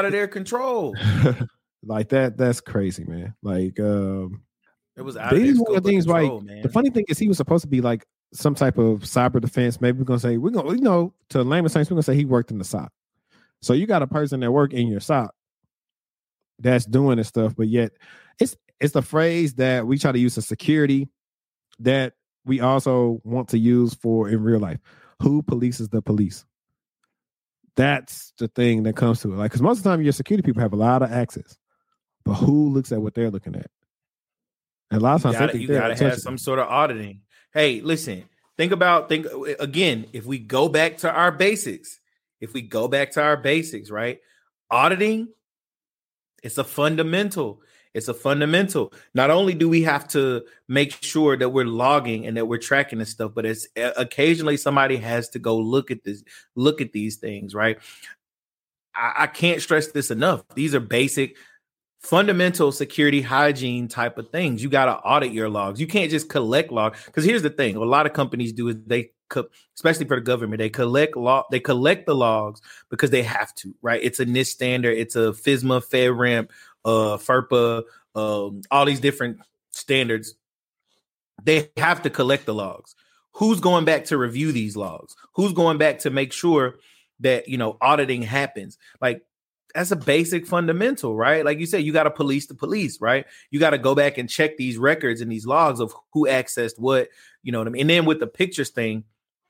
Like that's crazy, man. Like it was out of their scope of control, man. The funny thing is he was supposed to be like some type of cyber defense. Maybe we're gonna say to layman's terms, we're gonna say he worked in the SOC. So you got a person that work in your SOC that's doing this stuff, but yet it's the phrase that we try to use in security that we also want to use for in real life. Who polices the police? That's the thing that comes to it. Like, because most of the time your security people have a lot of access, but who looks at what they're looking at? And a lot of times you gotta have some sort of auditing. Hey, listen, think again, if we go back to our basics, right? Auditing, it's a fundamental. Not only do we have to make sure that we're logging and that we're tracking this stuff, but it's occasionally somebody has to go look at these things, right? I can't stress this enough. These are basic, fundamental security hygiene type of things. You got to audit your logs. You can't just collect logs. Because here's the thing: what a lot of companies do is especially for the government, they collect the logs because they have to, right? It's a NIST standard. It's a FISMA, FedRAMP, FERPA, all these different standards. They have to collect the logs. Who's going back to review these logs? Who's going back to make sure that auditing happens? Like, that's a basic fundamental, right? Like you said, you got to police the police, right? You got to go back and check these records and these logs of who accessed what, you know what I mean? And then with the pictures thing,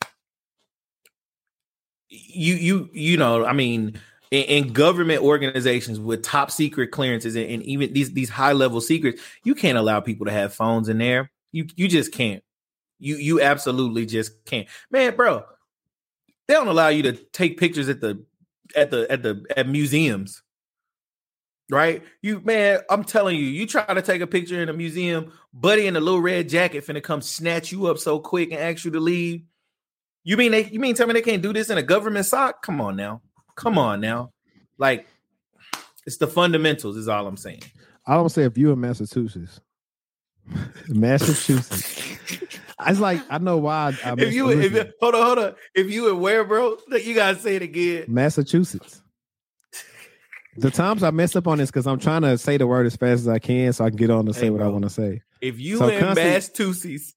you know, I mean, in government organizations with top secret clearances and even these high level secrets, you can't allow people to have phones in there. You just can't. You absolutely just can't, man, bro. They don't allow you to take pictures at museums, right? I'm telling you, you try to take a picture in a museum, buddy in a little red jacket finna come snatch you up so quick and ask you to leave. You mean tell me they can't do this in a government sock? Come on now. Like, it's the fundamentals is all I'm saying. I don't say if you in Massachusetts. It's like, I know why. Hold on. If you in where, bro? You gotta say it again. Massachusetts. The times I mess up on this because I'm trying to say the word as fast as I can so I can get on to say what I want to say. If you in Massachusetts,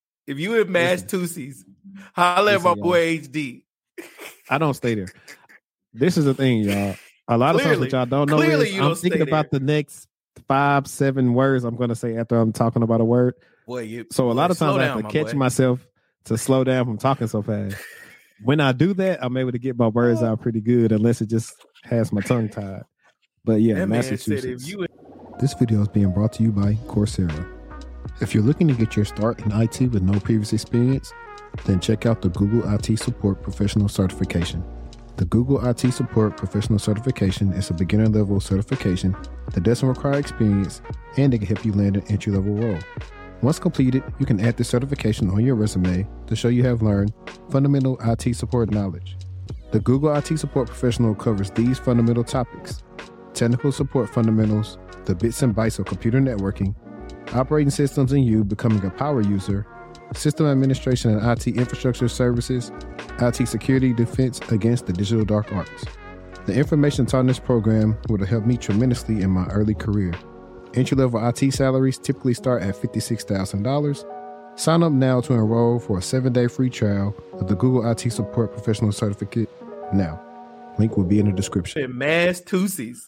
holla at my boy HD. I don't stay there. This is the thing, y'all. A lot of times what y'all don't know is I'm thinking about the next 5-7 words I'm going to say after I'm talking about a word. So a lot of times I have to catch myself to slow down from talking so fast. When I do that, I'm able to get my words out pretty good, unless it just has my tongue tied. But yeah, Massachusetts. This video is being brought to you by Coursera. If you're looking to get your start in IT with no previous experience, then check out the Google IT Support Professional Certification. The Google IT Support Professional Certification is a beginner-level certification that doesn't require experience, and it can help you land an entry-level role. Once completed, you can add the certification on your resume to show you have learned fundamental IT support knowledge. The Google IT Support Professional covers these fundamental topics: technical support fundamentals, the bits and bytes of computer networking, operating systems and you becoming a power user, system administration and IT infrastructure services, IT security defense against the digital dark arts. The information taught in this program would have helped me tremendously in my early career. Entry-level IT salaries typically start at $56,000. Sign up now to enroll for a 7-day free trial of the Google IT Support Professional Certificate now. Link will be in the description. Massachusetts.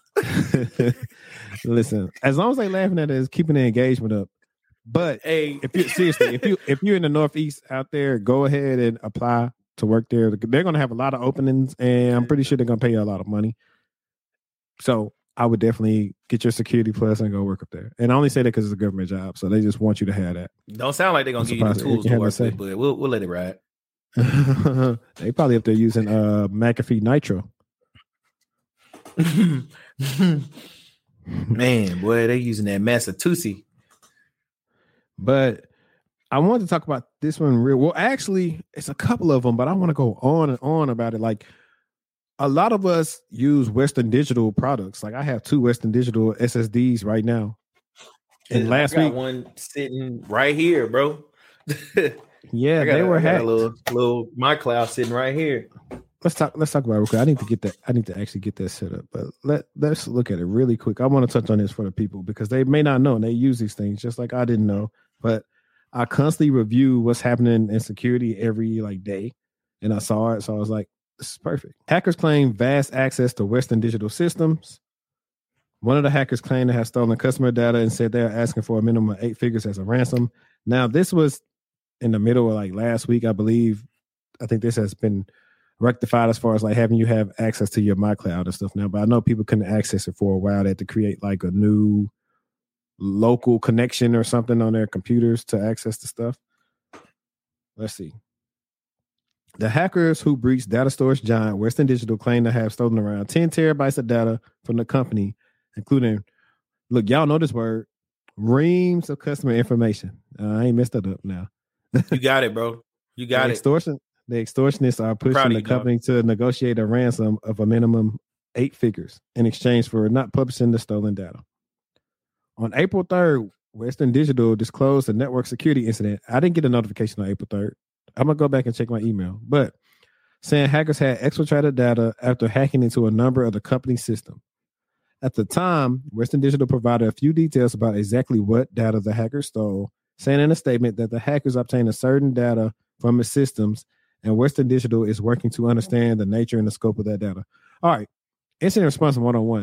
Listen, as long as they laughing at it, it's keeping the engagement up. But hey, if you're in the Northeast out there, go ahead and apply to work there. They're going to have a lot of openings, and I'm pretty sure they're going to pay you a lot of money. So I would definitely get your Security Plus and go work up there. And I only say that because it's a government job, so they just want you to have that. Don't sound like they're going to give you the tools to work with, but we'll let it ride. They probably up there using McAfee Nitro. Man, boy, they're using that Massachusetts. But I wanted to talk about this one real well. Actually, it's a couple of them, but I want to go on and on about it. Like, a lot of us use Western Digital products. Like, I have 2 Western Digital SSDs right now. And last week, one sitting right here, bro. Yeah, they were hacked. A little my cloud sitting right here. Let's talk about it real quick. I need to get that. I need to actually get that set up. But let's look at it really quick. I want to touch on this for the people because they may not know and they use these things just like I didn't know. But I constantly review what's happening in security every day, and I saw it, so I was like, "This is perfect." Hackers claim vast access to Western Digital systems. One of the hackers claimed to have stolen customer data and said they're asking for a minimum of 8 figures as a ransom. Now, this was in the middle of last week, I believe. I think this has been rectified as far as having you have access to your MyCloud and stuff now. But I know people couldn't access it for a while. They had to create a new local connection or something on their computers to access the stuff. Let's see. The hackers who breached data storage giant Western Digital claim to have stolen around 10 terabytes of data from the company, including, look, y'all know this word, reams of customer information. I ain't messed that up now. You got it, bro. You got it. The extortionists are pushing the company to negotiate a ransom of a minimum 8 figures in exchange for not publishing the stolen data. On April 3rd, Western Digital disclosed a network security incident. I didn't get a notification on April 3rd. I'm going to go back and check my email. But saying hackers had exfiltrated data after hacking into a number of the company's system. At the time, Western Digital provided a few details about exactly what data the hackers stole, saying in a statement that the hackers obtained a certain data from its systems, and Western Digital is working to understand the nature and the scope of that data. All right. Incident response 101.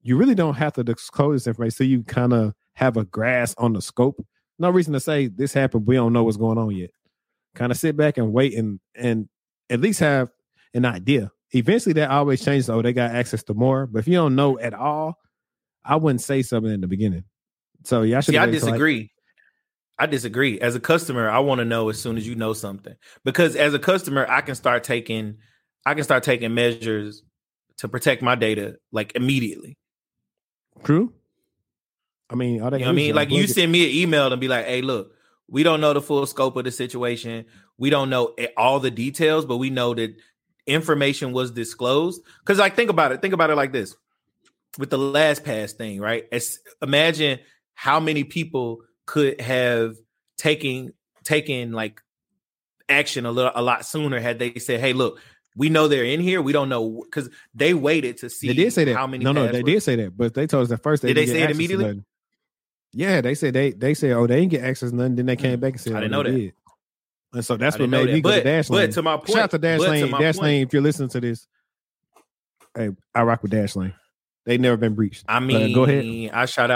you really don't have to disclose this information so you kind of have a grasp on the scope. No reason to say this happened. We don't know what's going on yet. Kind of sit back and wait and at least have an idea. Eventually that always changes. Oh, they got access to more. But if you don't know at all, I wouldn't say something in the beginning. So yeah, I disagree. I disagree. As a customer, I want to know as soon as you know something, because as a customer, I can start taking measures to protect my data like immediately. True. I mean, all that, you know what I mean? Like you send me an email and be like, "Hey, look, we don't know the full scope of the situation. We don't know all the details, but we know that information was disclosed." Because like, think about it like this. With the LastPass thing, right? Imagine how many people could have taken like action a lot sooner had they said, "Hey, look, we know they're in here. We don't know," because they waited to see. They did say that. How many? No, they did say that, but they told us at first. Did they say it immediately? Yeah, they said they said, "Oh, they didn't get access to nothing." Then they came back and said, "I didn't know that." Did. And so that's what made me go to Dashlane. But to my point, shout out to Dashlane. Dashlane, if you're listening to this, hey, I rock with Dashlane. They never been breached. I mean, go ahead.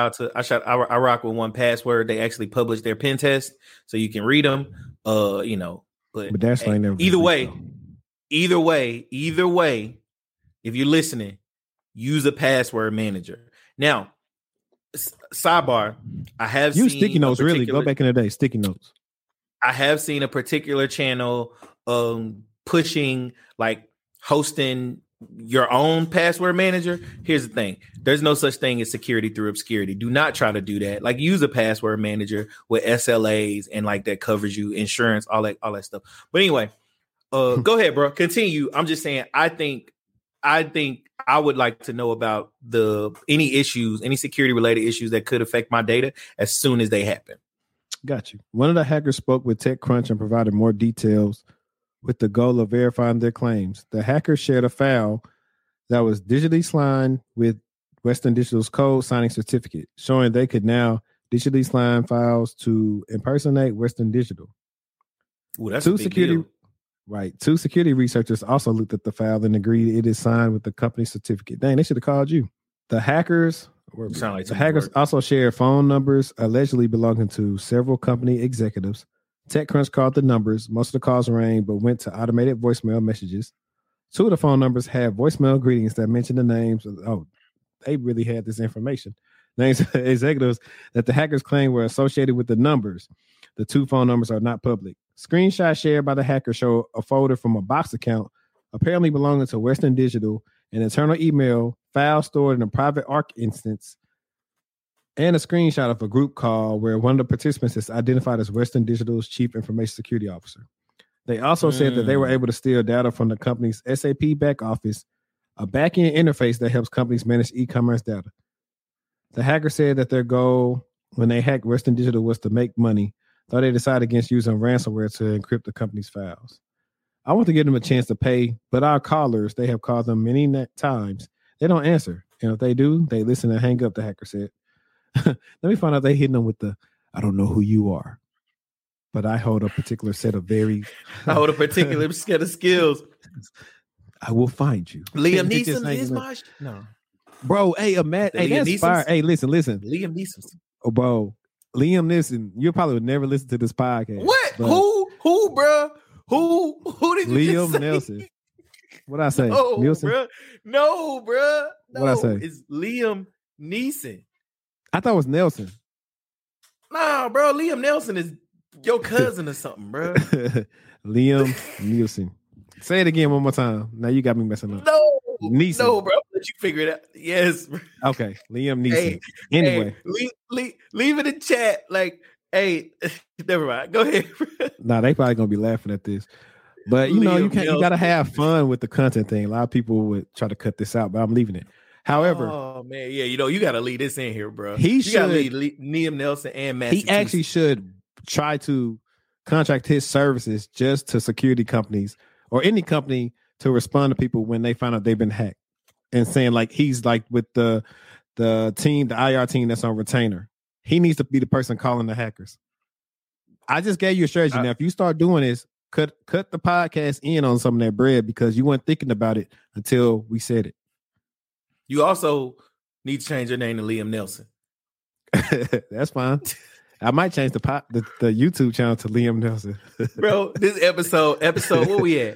I rock with 1Password. They actually publish their pen test, so you can read them. But Dashlane never. Either way, if you're listening, use a password manager. Now, sidebar, I have use sticky notes. Really, go back in the day, sticky notes. I have seen a particular channel pushing like hosting your own password manager. Here's the thing. There's no such thing as security through obscurity. Do not try to do that. Like, use a password manager with SLAs and like that covers you, insurance, all that stuff. But anyway, go ahead, bro. Continue. I'm just saying, I think I would like to know about any security related issues that could affect my data as soon as they happen. Got you. One of the hackers spoke with TechCrunch and provided more details with the goal of verifying their claims. The hacker shared a file that was digitally signed with Western Digital's code signing certificate, showing they could now digitally sign files to impersonate Western Digital. Ooh, that's a big deal. Right. 2 security researchers also looked at the file and agreed it is signed with the company's certificate. Dang, they should have called you. The hackers also shared phone numbers allegedly belonging to several company executives. TechCrunch called the numbers. Most of the calls rang, but went to automated voicemail messages. 2 of the phone numbers had voicemail greetings that mentioned the names. They really had this information. Names of executives that the hackers claimed were associated with the numbers. The 2 phone numbers are not public. Screenshots shared by the hacker show a folder from a Box account apparently belonging to Western Digital, an internal email file stored in a private Arc instance, and a screenshot of a group call where one of the participants is identified as Western Digital's chief information security officer. They also said that they were able to steal data from the company's SAP back office, a back-end interface that helps companies manage e-commerce data. The hacker said that their goal when they hacked Western Digital was to make money, though they decided against using ransomware to encrypt the company's files. I want to give them a chance to pay, but our callers, they have called them many times. They don't answer. And if they do, they listen and hang up, the hacker said. Let me find out they hitting them with the, "I don't know who you are, but I hold a particular set of I hold a particular set of skills. I will find you." Liam Neeson is my no. Bro, hey, hey, that's fire. Hey, listen. Liam Neeson. Oh, bro. Liam Neeson, you probably would never listen to this podcast. What? Who, bro? Who did you Liam just say? Nelson. What I say? No, Nielsen? bro. No, bro. No, what I say? It's Liam Neeson. I thought it was Nelson. Nah, bro. Liam Nelson is your cousin or something, bro. Liam Neeson. Say it again one more time. Now you got me messing up. No, Neeson. No, bro. Let you figure it out. Yes. Okay, Liam Neeson. Anyway, leave it in chat. Like, hey, never mind. Go ahead. Nah, they probably gonna be laughing at this. But you gotta have fun with the content thing. A lot of people would try to cut this out, but I'm leaving it. However, oh man, yeah, you gotta leave this in here, bro. You gotta leave Liam Nelson and Matt. He actually should try to contract his services just to security companies or any company to respond to people when they find out they've been hacked, and saying like he's like with the team, the IR team that's on retainer. He needs to be the person calling the hackers. I just gave you a strategy. Now, if you start doing this, cut the podcast in on some of that bread because you weren't thinking about it until we said it. You also need to change your name to Liam Nelson. That's fine. I might change the YouTube channel to Liam Nelson. Bro, this episode, what we at?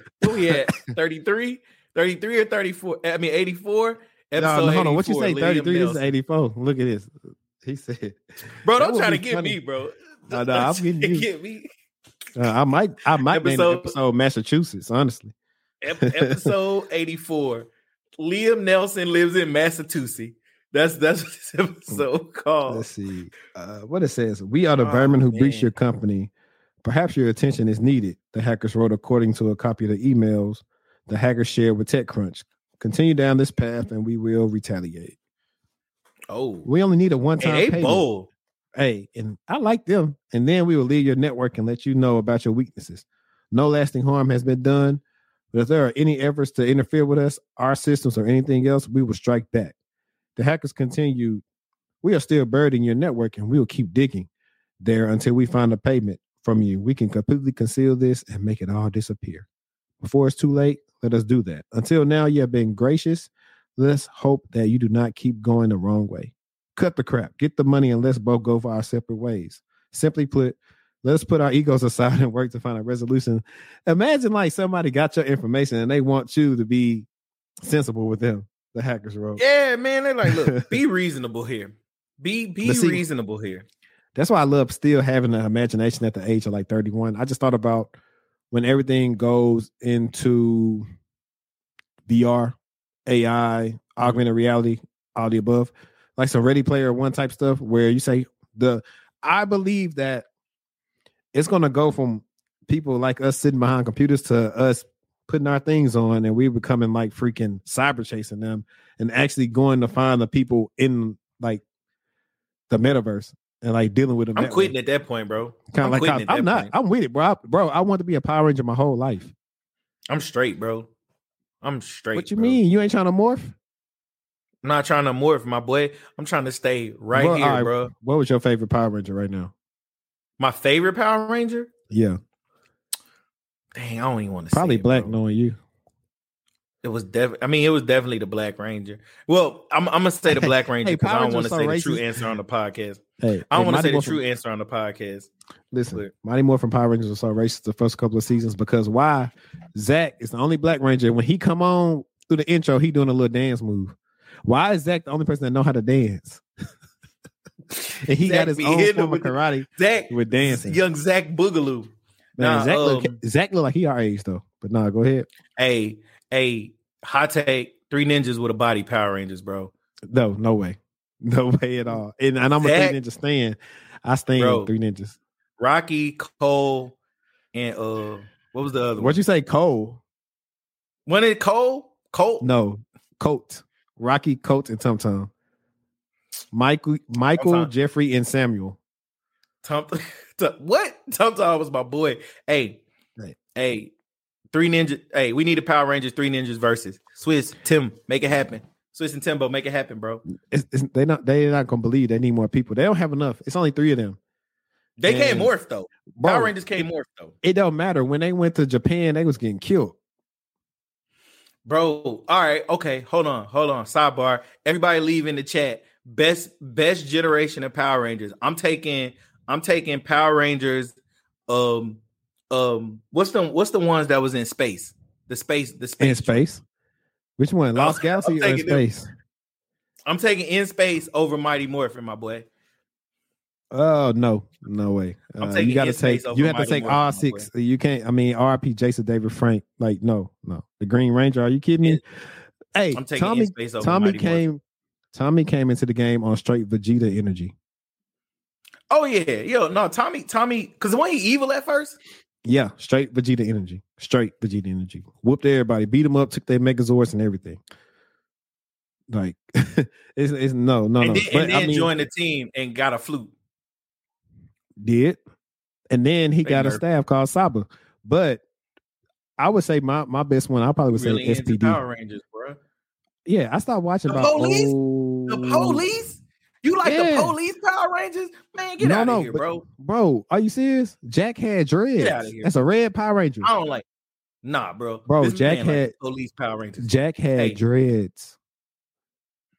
33? 33 or 34? I mean, 84? No, hold on. What you say, 33? This is 84. Look at this. He said, bro, don't try to get me, bro. No, I'm getting you. Get me. I might name the episode Massachusetts, honestly. Episode 84. Liam Nelson lives in Massachusetts. That's what this episode called. Let's see what it says. We are the vermin who breached your company. Perhaps your attention is needed. The hackers wrote according to a copy of the emails the hackers shared with TechCrunch. Continue down this path and we will retaliate. Oh, we only need a one-time payment. Bold. Hey, and I like them. And then we will leave your network and let you know about your weaknesses. No lasting harm has been done. But if there are any efforts to interfere with us, our systems, or anything else, we will strike back. The hackers continued, we are still buried in your network and we will keep digging there until we find a payment from you. We can completely conceal this and make it all disappear. Before it's too late, let us do that. Until now, you have been gracious. Let's hope that you do not keep going the wrong way. Cut the crap, get the money, and let's both go for our separate ways. Simply put, let's put our egos aside and work to find a resolution. Imagine like somebody got your information and they want you to be sensible with them. The hackers wrote. Yeah, man. They're like, look, be reasonable here. Be reasonable here. That's why I love still having the imagination at the age of like 31. I just thought about when everything goes into VR, AI, augmented reality, all the above, like some Ready Player One type stuff where you say I believe that it's going to go from people like us sitting behind computers to us putting our things on and we becoming like freaking cyber chasing them and actually going to find the people in like the metaverse and like dealing with them. I'm quitting at that point, bro. Kind of like I'm not. I'm with it, bro. I want to be a Power Ranger my whole life. I'm straight, bro. I'm straight. What you mean? You ain't trying to morph? I'm not trying to morph, my boy. I'm trying to stay right here, bro. What was your favorite Power Ranger right now? My favorite Power Ranger? Yeah. Dang, I don't even want to probably say Black, bro. knowing you. It was it was definitely the Black Ranger. Well, I'm gonna say the Black Ranger because I don't want to say the true answer on the podcast. I don't want to say the true answer on the podcast. Listen, Mighty Morphin Power Rangers was so racist the first couple of seasons because why? Zach is the only Black Ranger. When he come on through the intro, he doing a little dance move. Why is Zach the only person that know how to dance? And he got his own form of karate. Zach with dancing. Young Zach Boogaloo. Man, Zach look like he our age though. But nah, go ahead. Hey, hot take, 3 ninjas with a body Power Rangers, bro. No way. No way at all. And I'm a 3 ninja stan. I stand 3 ninjas. Rocky, Cole, and what was the other one? What'd you say, Cole? Wasn't it Cole? Colt? No, Colt. Rocky, Colt, and Tum Tum. Michael, Jeffrey, and Samuel. What? Tum Tum was my boy. Hey, 3 ninjas. Hey, we need a Power Rangers 3 ninjas versus Swiss, Tim, make it happen. Swiss and Timbo, make it happen, bro. They're not gonna believe they need more people. They don't have enough. It's only 3 of them. They can't morph though. Bro, Power Rangers can't morph though. It don't matter. When they went to Japan, they was getting killed. Bro, all right, okay, hold on. Sidebar. Everybody leave in the chat. Best generation of Power Rangers. I'm taking Power Rangers. What's the ones that was in space? The space. In space. Which one? Lost Galaxy or in space? I'm taking in space over Mighty Morphin, my boy. Oh no way! You got to take. You have to take all 6. You can't. I mean, RP Jason David Frank. Like no. The Green Ranger. Are you kidding me? Hey, I'm taking in space over Tommy came. Tommy came into the game on straight Vegeta energy. Oh yeah, Tommy. Because wasn't he evil at first? Yeah, straight Vegeta energy. Whooped everybody, beat them up, took their Megazords and everything. Like, it's no. And then joined the team and got a flute. Did, and then he got a staff called Saba. But I would say my best one. I probably would say SPD. Power Rangers, bro. Yeah, I stopped watching the police. The police. You like the police Power Rangers? Man, get out of here, bro. Bro, are you serious? Jack had dreads. Get out of here. That's a red Power Ranger. I don't like. Nah, bro. Bro, Jack had police Power Rangers. Jack had dreads.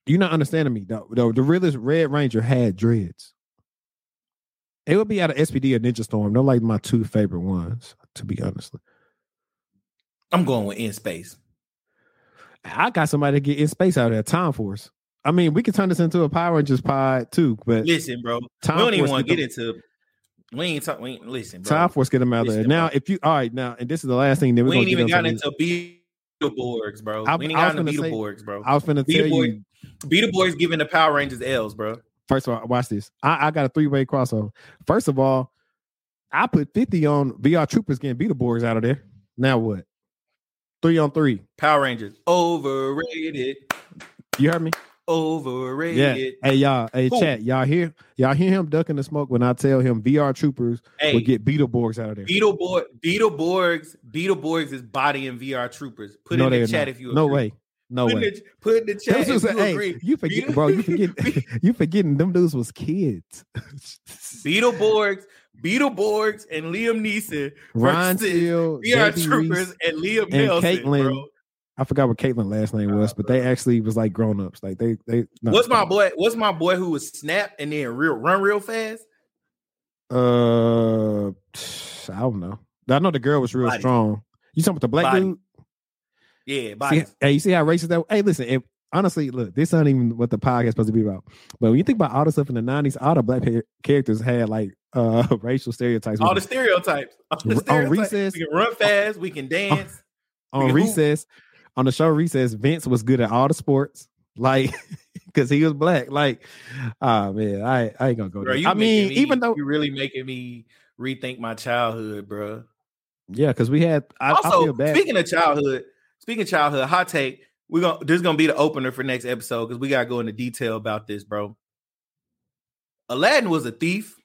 You're not understanding me. The realest Red Ranger had dreads. It would be out of SPD or Ninja Storm. They're like my two favorite ones, to be honest. I'm going with In Space. I got somebody to get In Space out of there. Time Force. I mean, we can turn this into a Power Rangers pod too, but listen, bro, we don't even want to get into. Listen, bro. Time Force, get them out of there. Now, if you all right now, and this is the last thing that we ain't even got into Beetleborgs, bro. We ain't got into Beetleborgs, bro. I was finna tell you, Beetleborgs giving the Power Rangers L's, bro. First of all, watch this. I got a 3-way crossover. First of all, I put 50 on VR Troopers getting Beetleborgs out of there. Now what? 3-on-3. Power Rangers overrated. You heard me? Overrated. Yeah. Hey y'all. Hey chat. Y'all hear him ducking the smoke when I tell him VR Troopers will get Beetleborgs out of there. Beetleborgs is bodying VR Troopers. Put in the chat if you agree. No way. No way. Put in the chat if you agree. You forget, bro. You forgetting them dudes was kids. Beetleborgs and Liam Neeson Ron versus Steele, VR Debbie Troopers Reese, and Liam and Nelson, Caitlin, bro. I forgot what Caitlin's last name was, but they actually was like grown ups. Like they. No, What's my boy who was Snap and then run real fast? I don't know. I know the girl was real strong. You talking about the black dude? Yeah, body. You see how racist that? Hey, listen. Honestly, look, this isn't even what the podcast is supposed to be about. But when you think about all the stuff in the 90s, all the black characters had like racial stereotypes. All the stereotypes. On Recess, we can run fast. We can dance. On Recess. On the show Recess, Vince was good at all the sports, like because he was black. Like, man, I ain't gonna go there. I mean, even though you're really making me rethink my childhood, bro. Yeah, because we had. I feel bad. Speaking of childhood, hot take. This is gonna be the opener for next episode because we gotta go into detail about this, bro. Aladdin was a thief.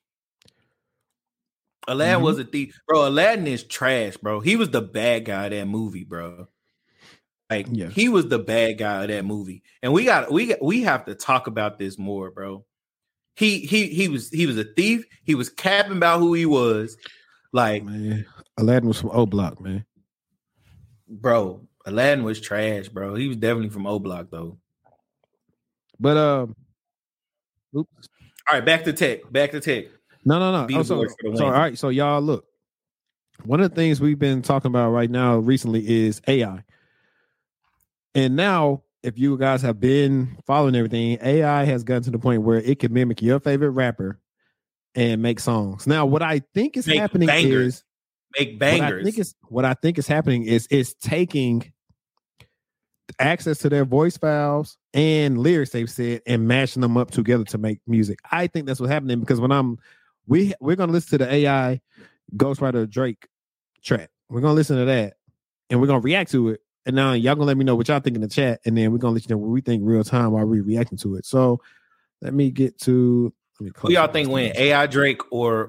Was a thief, bro. Aladdin is trash, bro. He was the bad guy of that movie, bro. Like he was the bad guy of that movie, and we have to talk about this more, bro. He was a thief. He was capping about who he was. Like, man, Aladdin was from O Block, man. Bro, Aladdin was trash, bro. He was definitely from O Block, though. But oops. All right, back to tech. No. So all right, so y'all look. One of the things we've been talking about right now recently is AI. And now, if you guys have been following everything, AI has gotten to the point where it can mimic your favorite rapper and make songs. Now, what I think is happening is make bangers. What I think is happening is it's taking access to their voice files and lyrics they've said and mashing them up together to make music. I think that's what's happening because when we're gonna listen to the AI Ghostwriter Drake track. We're gonna listen to that and we're gonna react to it. And now y'all gonna let me know what y'all think in the chat, and then we're gonna let you know what we think real time while we're reacting to it. So let me get to. Who y'all think win? AI Drake or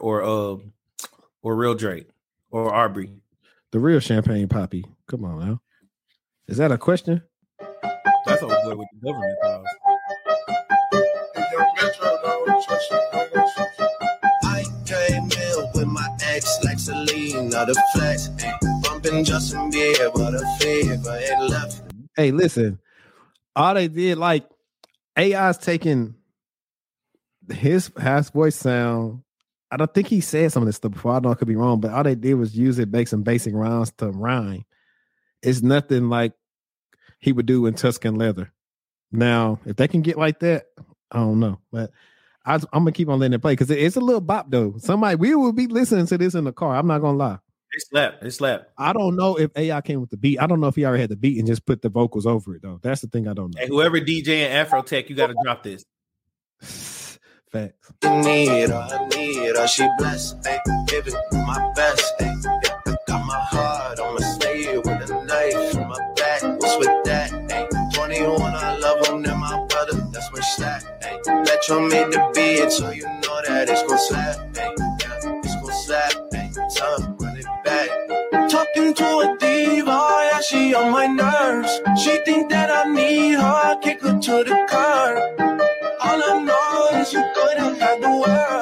real Drake or Aubrey? The real Champagne Poppy. Come on now. Is that a question? That's old boy with the government powers. I came in with my ex like Celine, not a flex. Bumping Justin Bieber, the fever and left. Hey, listen. All they did, like AI's taking his voice sound. I don't think he said some of this stuff before. I know I could be wrong, but all they did was use it, make some basic rhymes to rhyme. It's nothing like he would do in Tuscan Leather. Now, if they can get like that, I don't know. But I'm gonna keep on letting it play because it's a little bop though. We will be listening to this in the car. I'm not gonna lie. It slapped. I don't know if AI came with the beat. I don't know if he already had the beat and just put the vocals over it though. That's the thing I don't know. Hey, whoever DJ in Afrotech, you got to drop this. Facts. I need her, she blessed, ay, give it my best, ay, I got my heart on my sleeve with a knife from my back, what's with that, ay, 21, I love him, then my brother, that's my stack, ay, Metro made the beat, so you know that it's gon' slap, ay, yeah, it's gon' slap, ay, time, run it back, talking to a diva, yeah, she on my nerves, she think that I need her, kick her to the curb. All I know is you could have had the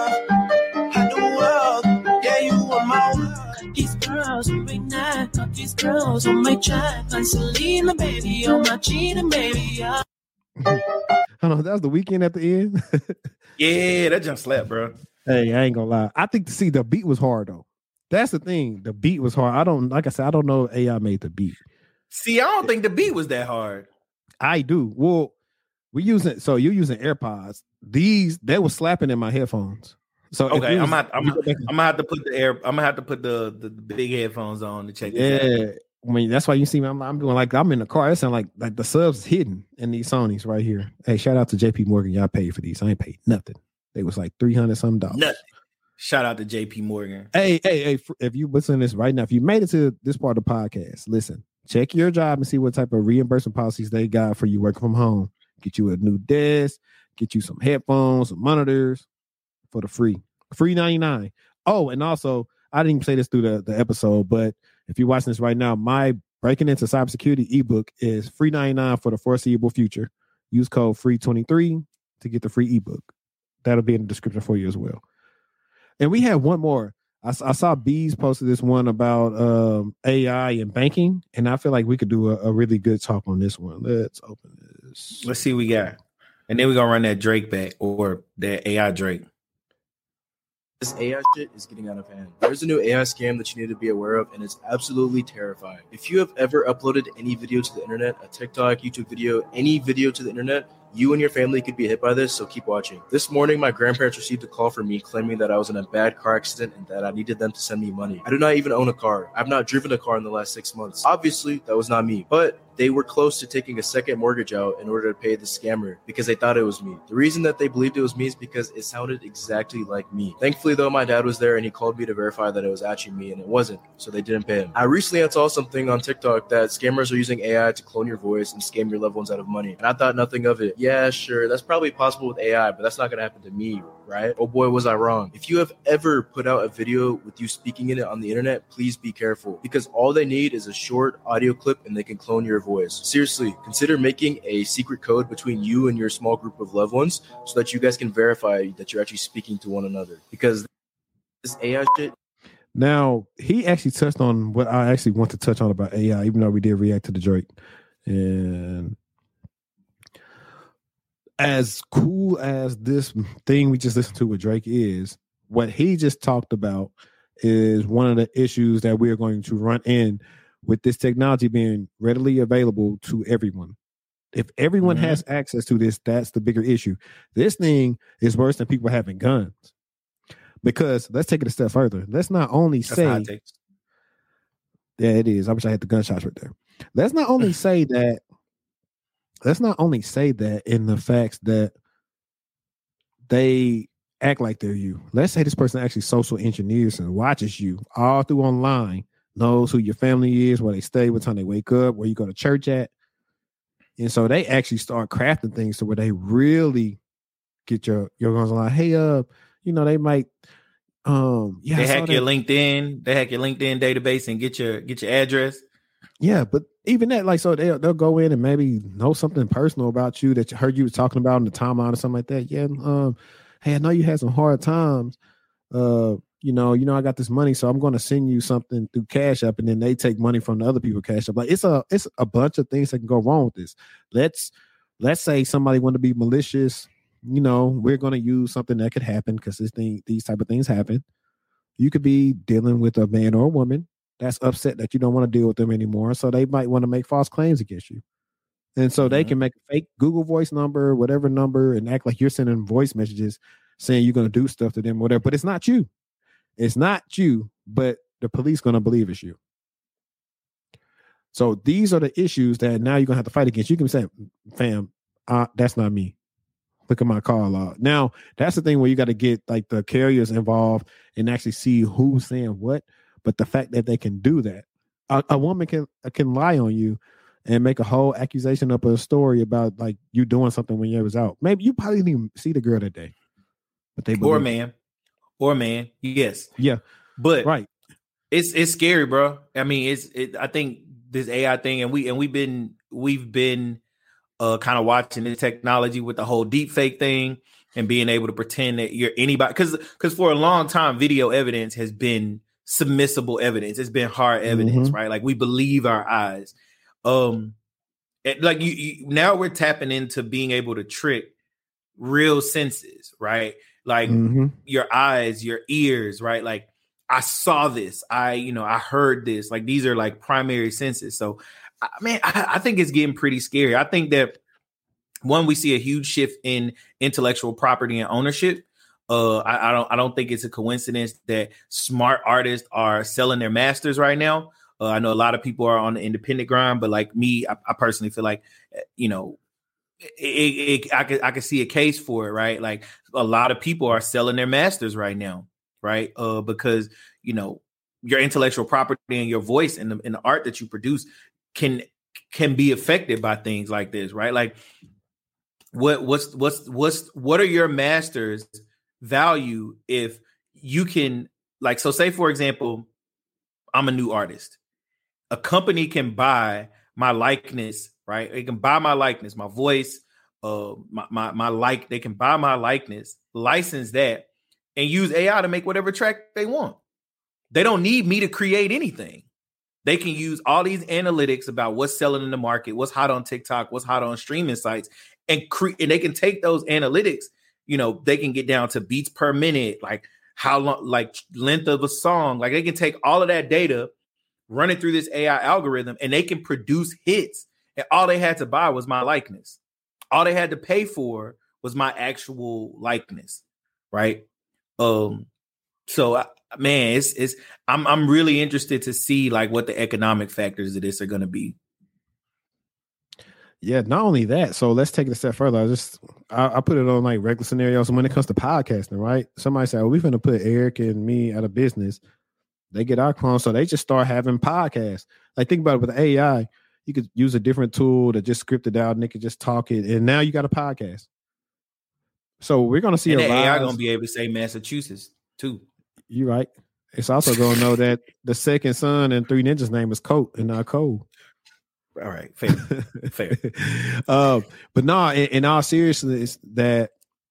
world, yeah, you were my world. These girls on my neck, got these girls on my check, like Selena, baby, on my cheating, baby, yeah. I don't know. That was the weekend at the end. Yeah, that jump slapped, bro. Hey, I ain't gonna lie. I think the beat was hard though. That's the thing. The beat was hard. I don't know if AI made the beat. See, I don't think the beat was that hard. I do. Well, you're using AirPods. They were slapping in my headphones. So okay, I'm gonna have to put the big headphones on to check this out. Yeah. I mean, that's why you see me. I'm doing like I'm in the car. It sounds like the subs hidden in these Sonys right here. Hey, shout out to JP Morgan. Y'all paid for these. I ain't paid nothing. They was like $300 some. Nothing. Shout out to JP Morgan. Hey, if you listen to this right now, if you made it to this part of the podcast, listen, check your job and see what type of reimbursement policies they got for you working from home. Get you a new desk, get you some headphones, some monitors for the free $99. Oh, and also, I didn't even say this through the episode, but if you're watching this right now, my Breaking Into Cybersecurity ebook is free $99 for the foreseeable future. Use code FREE23 to get the free ebook. That'll be in the description for you as well. And we have one more. I saw Bees posted this one about AI and banking, and I feel like we could do a really good talk on this one. Let's open this. Let's see what we got. And then we're going to run that Drake back or that AI Drake. This AI shit is getting out of hand. There's a new AI scam that you need to be aware of, and it's absolutely terrifying. If you have ever uploaded any video to the internet, a TikTok, YouTube video, any video to the internet, you and your family could be hit by this, so keep watching. This morning, my grandparents received a call from me claiming that I was in a bad car accident and that I needed them to send me money. I do not even own a car. I've not driven a car in the last 6 months. Obviously, that was not me, but they were close to taking a second mortgage out in order to pay the scammer because they thought it was me. The reason that they believed it was me is because it sounded exactly like me. Thankfully, though, my dad was there and he called me to verify that it was actually me, and it wasn't, so they didn't pay him. I recently saw something on TikTok that scammers are using AI to clone your voice and scam your loved ones out of money, and I thought nothing of it. Yeah, sure, that's probably possible with AI, but that's not going to happen to me, right? Oh boy, was I wrong. If you have ever put out a video with you speaking in it on the internet, please be careful, because all they need is a short audio clip and they can clone your voice. Seriously, consider making a secret code between you and your small group of loved ones so that you guys can verify that you're actually speaking to one another, because this AI shit. Now, he actually touched on what I actually want to touch on about AI, even though we did react to the Drake. And as cool as this thing we just listened to with Drake is, what he just talked about is one of the issues that we're going to run in with this technology being readily available to everyone. If everyone has access to this, that's the bigger issue. This thing is worse than people having guns. Because let's take it a step further. Let's not only say, yeah, it is. I wish I had the gunshots right there. Let's not only say that in the facts that they act like they're you. Let's say this person actually social engineers and watches you all through online, knows who your family is, where they stay, what time they wake up, where you go to church at. And so they actually start crafting things to where they really get your guns online. Hey, they might they hack your LinkedIn, database and get your address. Yeah, but even that, like, so they'll go in and maybe know something personal about you that you heard you was talking about in the timeline or something like that. Yeah, hey, I know you had some hard times. I got this money, so I'm going to send you something through Cash App, and then they take money from the other people Cash App. Like, it's a bunch of things that can go wrong with this. Let's say somebody want to be malicious. We're going to use something that could happen because these type of things happen. You could be dealing with a man or a woman that's upset that you don't want to deal with them anymore. So they might want to make false claims against you. And so they can make a fake Google Voice number, whatever number, and act like you're sending voice messages saying you're going to do stuff to them, whatever. But it's not you. It's not you, but the police going to believe it's you. So these are the issues that now you're going to have to fight against. You can say, fam, that's not me. Look at my call log. Now, that's the thing where you got to get like the carriers involved and actually see who's saying what. But the fact that they can do that, a woman can lie on you and make a whole accusation up a story about like you doing something when you was out. Maybe you probably didn't even see the girl that day, but they or man, yes, yeah, but right, it's scary, bro. I mean, I think this AI thing, and we've been kind of watching the technology with the whole deep fake thing and being able to pretend that you're anybody, because for a long time, video evidence has been submissible evidence. It's been hard evidence, right? Like we believe our eyes. Like you now we're tapping into being able to trick real senses, right? Like your eyes, your ears, right? Like I saw this, I heard this. Like these are like primary senses. So, I think it's getting pretty scary. I think that one, we see a huge shift in intellectual property and ownership. I don't think it's a coincidence that smart artists are selling their masters right now. I know a lot of people are on the independent grind, but like me, I personally feel like, I could see a case for it, right? Like a lot of people are selling their masters right now, right? Because your intellectual property and your voice and the art that you produce can be affected by things like this, right? Like what are your masters value if you can, like, so say for example, I'm a new artist. A company can buy my likeness, right? They can buy my likeness, my voice, they can buy my likeness, license that, and use AI to make whatever track they want. They don't need me to create anything. They can use all these analytics about what's selling in the market, what's hot on TikTok, what's hot on streaming sites, and they can take those analytics. They can get down to beats per minute, like how long, like length of a song. Like they can take all of that data, run it through this AI algorithm, and they can produce hits. And all they had to buy was my likeness. All they had to pay for was my actual likeness, right? So man, I'm really interested to see like what the economic factors of this are going to be. Yeah, not only that. So let's take it a step further. I put it on like regular scenarios. And when it comes to podcasting, right? Somebody said, we're going to put Eric and me out of business. They get our clones, so they just start having podcasts. Like think about it with AI. You could use a different tool to just script it out and they could just talk it. And now you got a podcast. So we're going to see AI going to be able to say Massachusetts too. You're right. It's also going to know that the second son in Three Ninjas' name is Coat and not Cole. All right. Fair. But no, in all seriousness, that,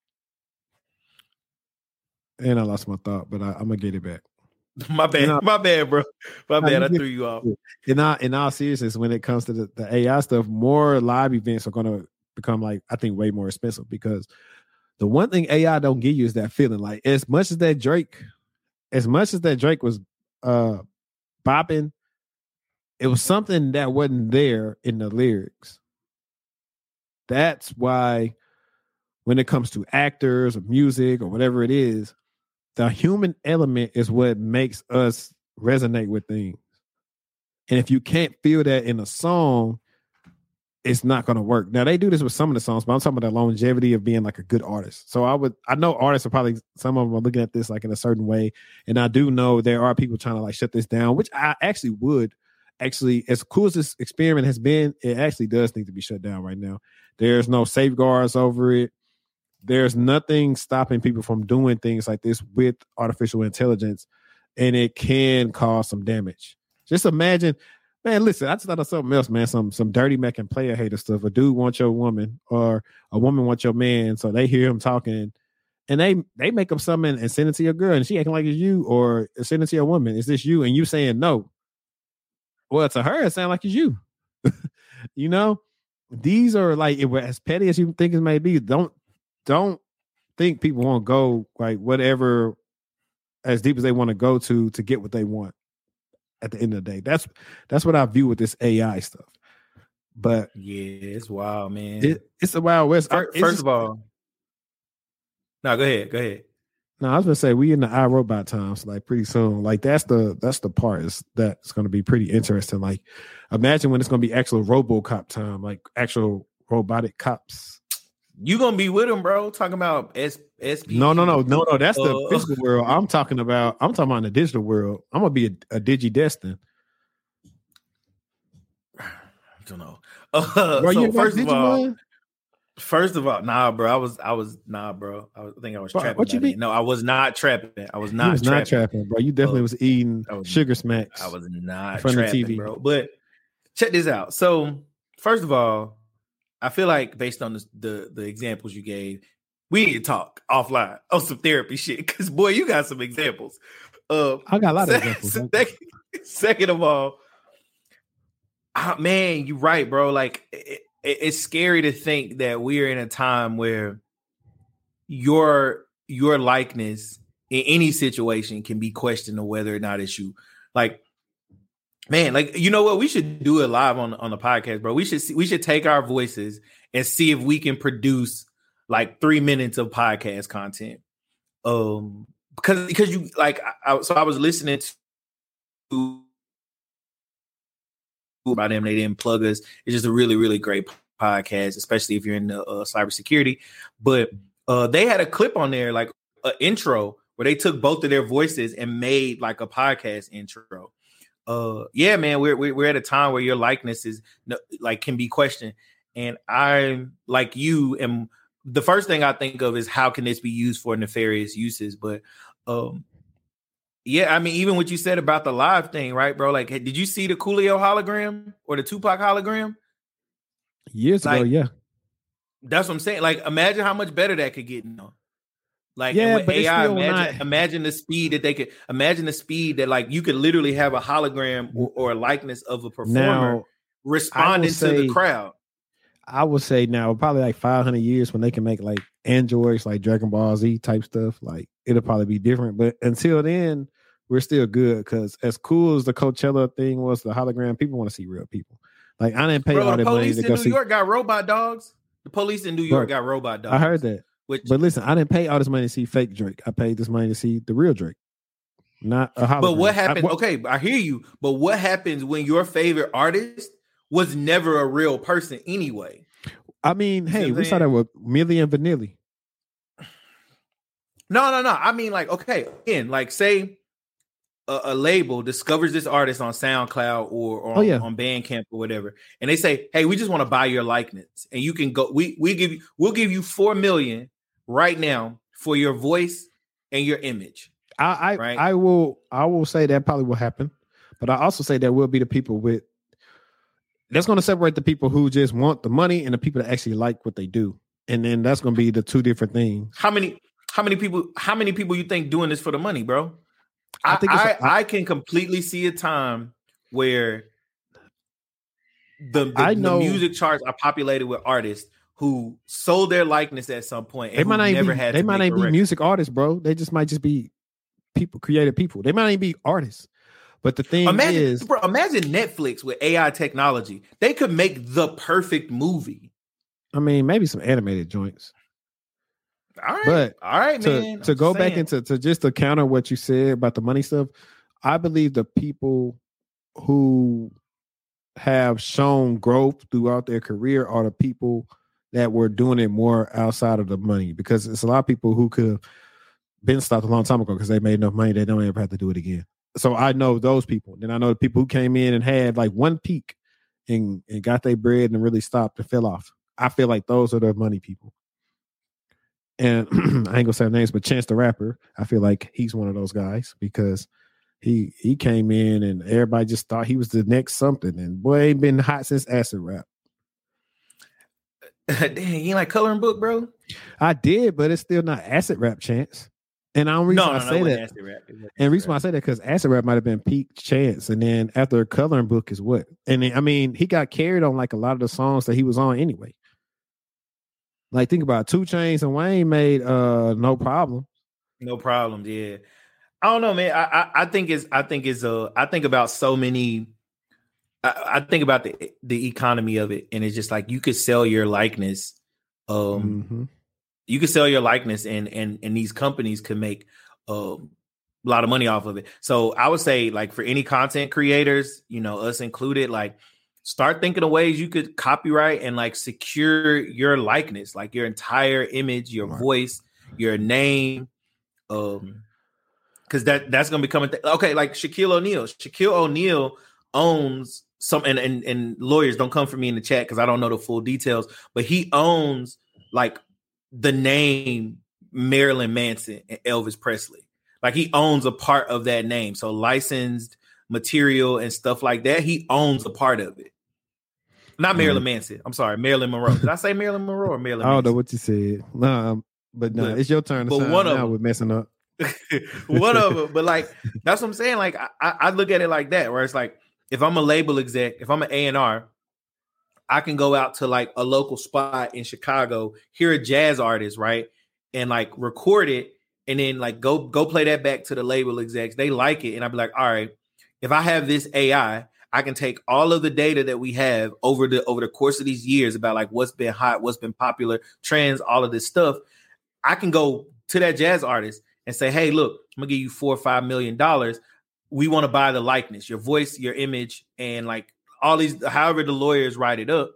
and I lost my thought, but I'm going to get it back. My bad, bro. My bad. I threw you off. In all seriousness, when it comes to the AI stuff, more live events are going to become like, I think, way more expensive, because the one thing AI don't give you is that feeling. Like as much as that Drake was bopping, it was something that wasn't there in the lyrics. That's why when it comes to actors or music or whatever it is, the human element is what makes us resonate with things. And if you can't feel that in a song, it's not going to work. Now, they do this with some of the songs, but I'm talking about the longevity of being like a good artist. So I know artists are probably, some of them are looking at this like in a certain way. And I do know there are people trying to like shut this down, which I actually would. Actually, as cool as this experiment has been, it actually does need to be shut down right now. There's no safeguards over it. There's nothing stopping people from doing things like this with artificial intelligence, and it can cause some damage. Just imagine, man, listen, I just thought of something else, man, some dirty Mac and player hater stuff. A dude wants your woman or a woman wants your man, so they hear him talking, and they make up something and send it to your girl, and she acting like it's you, or send it to your woman. Is this you? And you saying no. Well, to her, it sounds like it's you. These are like, as petty as you think it may be, don't think people won't go like whatever as deep as they want to go to get what they want at the end of the day. That's what I view with this AI stuff. But yeah, it's wild, man. It's a wild west. First of all, no, go ahead. No, I was gonna say we in the iRobot times, like pretty soon. Like that's the part that's gonna be pretty interesting. Like imagine when it's gonna be actual RoboCop time, like actual robotic cops. You gonna be with them, bro? Talking about SP? No. That's the physical world. I'm talking about the digital world. I'm gonna be a DigiDestin. I don't know. So first of all, nah, bro. I was bro. I think I was trapping. What you mean? No, I was not trapping. I was not trapping, bro. You definitely was eating sugar smacks. I was not from trapping, the TV, bro. But check this out. So first of all, I feel like based on the examples you gave, we need to talk offline on some therapy shit. Because boy, you got some examples. I got a lot of examples. Second of all, man, you're right, bro. Like it's scary to think that we're in a time where your likeness in any situation can be questioned of whether or not it's you. Like, man, like, you know what? We should do it live on the podcast, bro. We should take our voices and see if we can produce like 3 minutes of podcast content. Because you like, I was listening to about them. They didn't plug us. It's just a really, really great podcast, especially if you're in the cybersecurity. But they had a clip on there, like an intro, where they took both of their voices and made like a podcast intro. Yeah, man, we're at a time where your likeness is like can be questioned, and I'm like you, and the first thing I think of is how can this be used for nefarious uses? But yeah, I mean, even what you said about the live thing, right, bro? Like, did you see the Coolio hologram or the Tupac hologram? Years ago, yeah. That's what I'm saying. Like, imagine how much better that could get now. Like, yeah, with AI, imagine the speed that they could. Imagine the speed that, like, you could literally have a hologram or a likeness of a performer now, responding to the crowd. I would say now, probably like 500 years when they can make like androids, like Dragon Ball Z type stuff, like it'll probably be different. But until then, we're still good because as cool as the Coachella thing was, the hologram, people want to see real people. Like, I didn't pay all that money to go see. The police in New York got robot dogs. The police in New York got robot dogs. I heard that. But listen, I didn't pay all this money to see fake Drake. I paid this money to see the real Drake, not a hologram. But what happened? Okay, I hear you. But what happens when your favorite artist was never a real person anyway? I mean, hey, we saw that with Milli and Vanilli. No. I mean, like, okay, again, like, say a label discovers this artist on SoundCloud or on Bandcamp or whatever, and they say, "Hey, we just want to buy your likeness, and you can go. We'll give you $4 million right now for your voice and your image." I will say that probably will happen, but I also say there will be the people that's going to separate the people who just want the money and the people that actually like what they do, and then that's going to be the two different things. How many people you think doing this for the money, bro? I can completely see a time where the music charts are populated with artists who sold their likeness at some point. They might not be music artists, bro. They just might be people, creative people. They might not even be artists. But the thing is, bro, imagine Netflix with AI technology. They could make the perfect movie. I mean, maybe some animated joints. All right, man. To go back into just to counter what you said about the money stuff, I believe the people who have shown growth throughout their career are the people that were doing it more outside of the money, because it's a lot of people who could have been stopped a long time ago because they made enough money they don't ever have to do it again. So I know those people. Then I know the people who came in and had like one peak and got their bread and really stopped and fell off. I feel like those are the money people. And I ain't gonna say names, but Chance the Rapper, I feel like he's one of those guys because he came in and everybody just thought he was the next something. And boy, ain't been hot since acid rap. Dang, you ain't like Coloring Book, bro? I did, but it's still not acid rap, Chance. And I don't reason I say that. And reason why I say that because acid rap might have been peak Chance, and then after Coloring Book is what? And then, I mean, he got carried on like a lot of the songs that he was on anyway. Like, think about 2 Chainz and Wayne made No Problem. No Problems, yeah. I don't know, man. I think about so many. I think about the economy of it, and it's just like you could sell your likeness. You could sell your likeness, and these companies could make a lot of money off of it. So I would say, like, for any content creators, you know, us included, like, start thinking of ways you could copyright and like secure your likeness, like your entire image, your voice, your name. Because that's gonna become okay. Like Shaquille O'Neal owns some, and lawyers don't come for me in the chat because I don't know the full details, but he owns like the name Marilyn Manson and Elvis Presley. Like, he owns a part of that name, so licensed material and stuff like that, he owns a part of it. Not Marilyn Manson. I'm sorry, Marilyn Monroe. Did I say Marilyn Monroe or Marilyn Manson? I don't know what you said. No, but it's your turn to sign now with messing up. One of them. But like, that's what I'm saying. Like, I look at it like that, where it's like, if I'm a label exec, if I'm an A&R, I can go out to like a local spot in Chicago, hear a jazz artist, right? and like record it and then like go play that back to the label execs. They like it. And I'd be like, all right, if I have this AI, I can take all of the data that we have over the course of these years about like what's been hot, what's been popular, trends, all of this stuff. I can go to that jazz artist and say, hey, look, I'm gonna give you $4 or $5 million. We want to buy the likeness, your voice, your image, and like all these, however the lawyers write it up.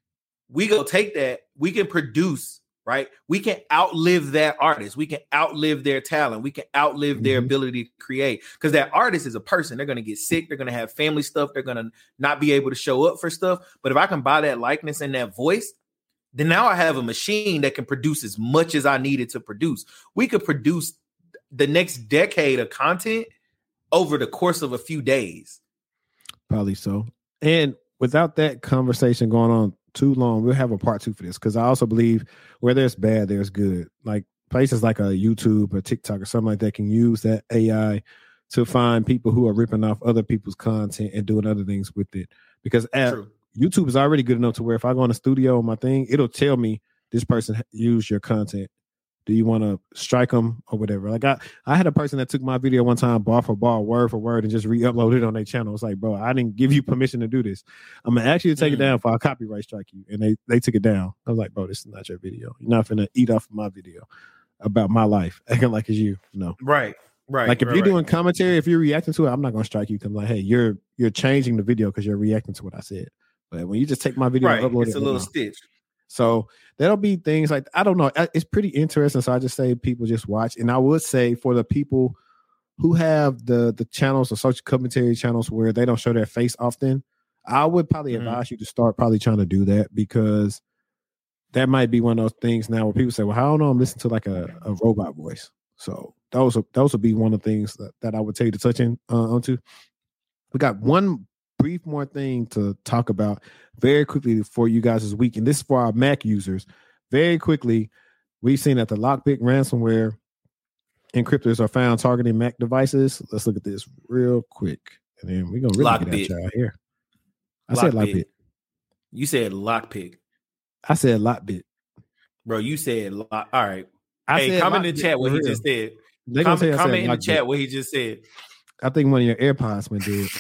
We go take that, we can produce, right? We can outlive that artist. We can outlive their talent. We can outlive their ability to create, because that artist is a person. They're going to get sick. They're going to have family stuff. They're going to not be able to show up for stuff. But if I can buy that likeness and that voice, then now I have a machine that can produce as much as I needed to produce. We could produce the next decade of content over the course of a few days. Probably so. And without that conversation going on too long, we'll have a part 2 for this, because I also believe where there's bad, there's good. Like places like a YouTube or TikTok or something like that can use that AI to find people who are ripping off other people's content and doing other things with it. Because YouTube is already good enough to where if I go in the studio on my thing, it'll tell me this person used your content. Do you want to strike them or whatever? Like I had a person that took my video one time, bar for bar, word for word, and just re-uploaded it on their channel. It's like, bro, I didn't give you permission to do this. I'm gonna ask you to take it down for a copyright strike you. And they took it down. I was like, bro, this is not your video. You're not finna eat off of my video about my life, acting like it's you. No. Right. Like if you're doing commentary, if you're reacting to it, I'm not gonna strike you because I'm like, hey, you're changing the video because you're reacting to what I said. But when you just take my video and upload it's it, a little stitch. So that'll be things like, I don't know. It's pretty interesting. So I just say people just watch. And I would say for the people who have the channels or social commentary channels where they don't show their face often, I would probably advise you to start probably trying to do that, because that might be one of those things now where people say, well, I don't know, I'm listening to like a robot voice. So those would be one of the things that I would tell you to touch in onto. We got one brief more thing to talk about very quickly for you guys this week, and this is for our Mac users. Very quickly, we've seen that the Lockpick ransomware encryptors are found targeting Mac devices. Let's look at this real quick, and then we're gonna really get at y'all here. I said Lockpick. You said Lockpick. I said Lockbit. Bro, you said Lock. All right. Hey, comment in the chat what he just said. Comment in the chat what he just said. I think one of your AirPods went dead.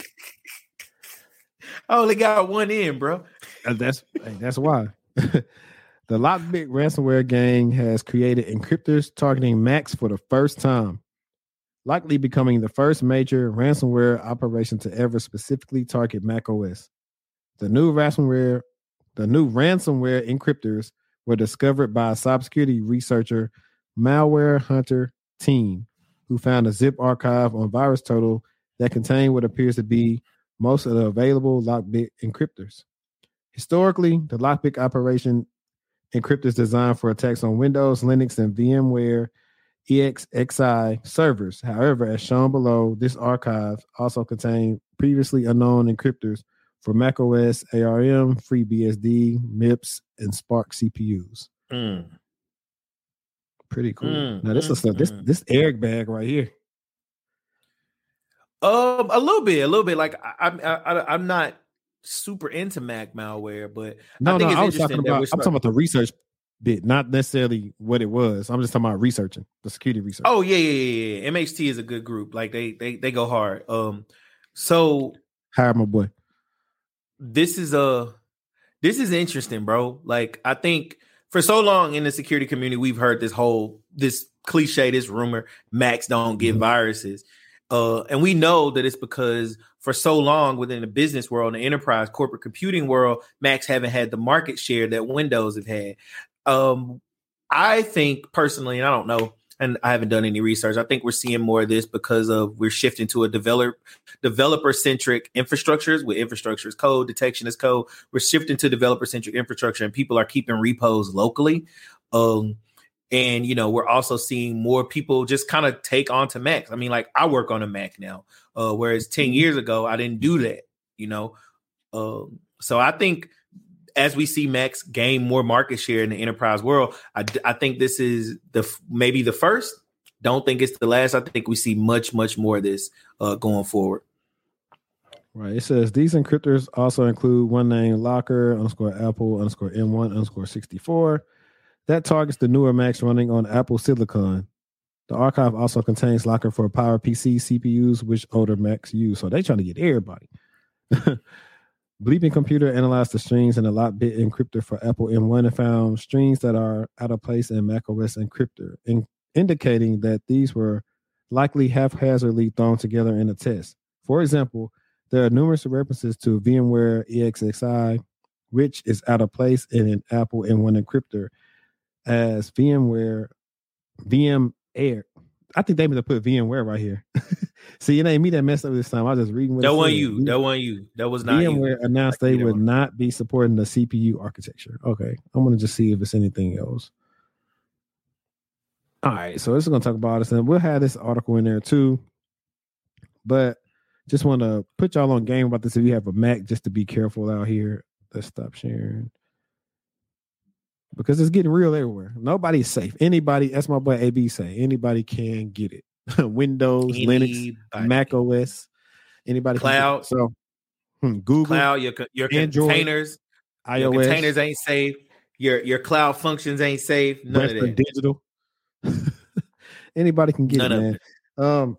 I only got one in, bro. That's why. The Lockbit ransomware gang has created encryptors targeting Macs for the first time, likely becoming the first major ransomware operation to ever specifically target Mac OS. The new ransomware encryptors were discovered by a cybersecurity researcher, Malware Hunter team, who found a zip archive on VirusTotal that contained what appears to be most of the available Lockbit encryptors. Historically, the Lockbit operation encryptors designed for attacks on Windows, Linux, and VMware EXXI servers. However, as shown below, this archive also contained previously unknown encryptors for macOS, ARM, FreeBSD, MIPS, and Spark CPUs. Pretty cool. Now this is this Eric bag right here. A little bit. Like I'm not super into Mac malware, but I think it's interesting that I'm talking about the research bit, not necessarily what it was. I'm just talking about researching the security research. Oh yeah. MHT is a good group. Like they go hard. So hire my boy. This is interesting, bro. Like I think for so long in the security community, we've heard this cliche, this rumor, Macs don't get viruses. And we know that it's because for so long within the business world, the enterprise, corporate computing world, Macs haven't had the market share that Windows have had. I think personally, and I don't know, and I haven't done any research, I think we're seeing more of this because we're shifting to a developer-centric infrastructures, with infrastructure as code, detection as code. We're shifting to developer-centric infrastructure, and people are keeping repos locally. And, we're also seeing more people just kind of take on to Macs. I mean, like I work on a Mac now, whereas 10 years ago, I didn't do that, So I think as we see Macs gain more market share in the enterprise world, I think this is maybe the first. Don't think it's the last. I think we see much, much more of this going forward. Right. It says these encryptors also include one name Locker _Apple _M1 _64. that targets the newer Macs running on Apple Silicon. The archive also contains locker for PowerPC CPUs, which older Macs use. So they trying to get everybody. Bleeping Computer analyzed the strings in a lot-bit encryptor for Apple M1 and found strings that are out of place in macOS encryptor, indicating that these were likely haphazardly thrown together in a test. For example, there are numerous references to VMware EXXI, which is out of place in an Apple M1 encryptor, as VMware VMware. I think they meant to put VMware right here. See, it ain't me that messed up this time. I was just reading what that it one said. you. That one you. That was not VMware you. announced they would not be supporting the CPU architecture. Okay, I'm gonna just see if it's anything else. All right, so this is gonna talk about this, and we'll have this article in there too. But just want to put y'all on game about this. If you have a Mac, just to be careful out here. Let's stop sharing because it's getting real everywhere. Nobody's safe. Anybody, that's my boy AB say, anybody can get it. Windows, Linux, Mac OS, anybody. Cloud. So Google, Cloud, your Android, containers, iOS. Your containers ain't safe. Your cloud functions ain't safe. None of that. Digital. Anybody can get None it, man.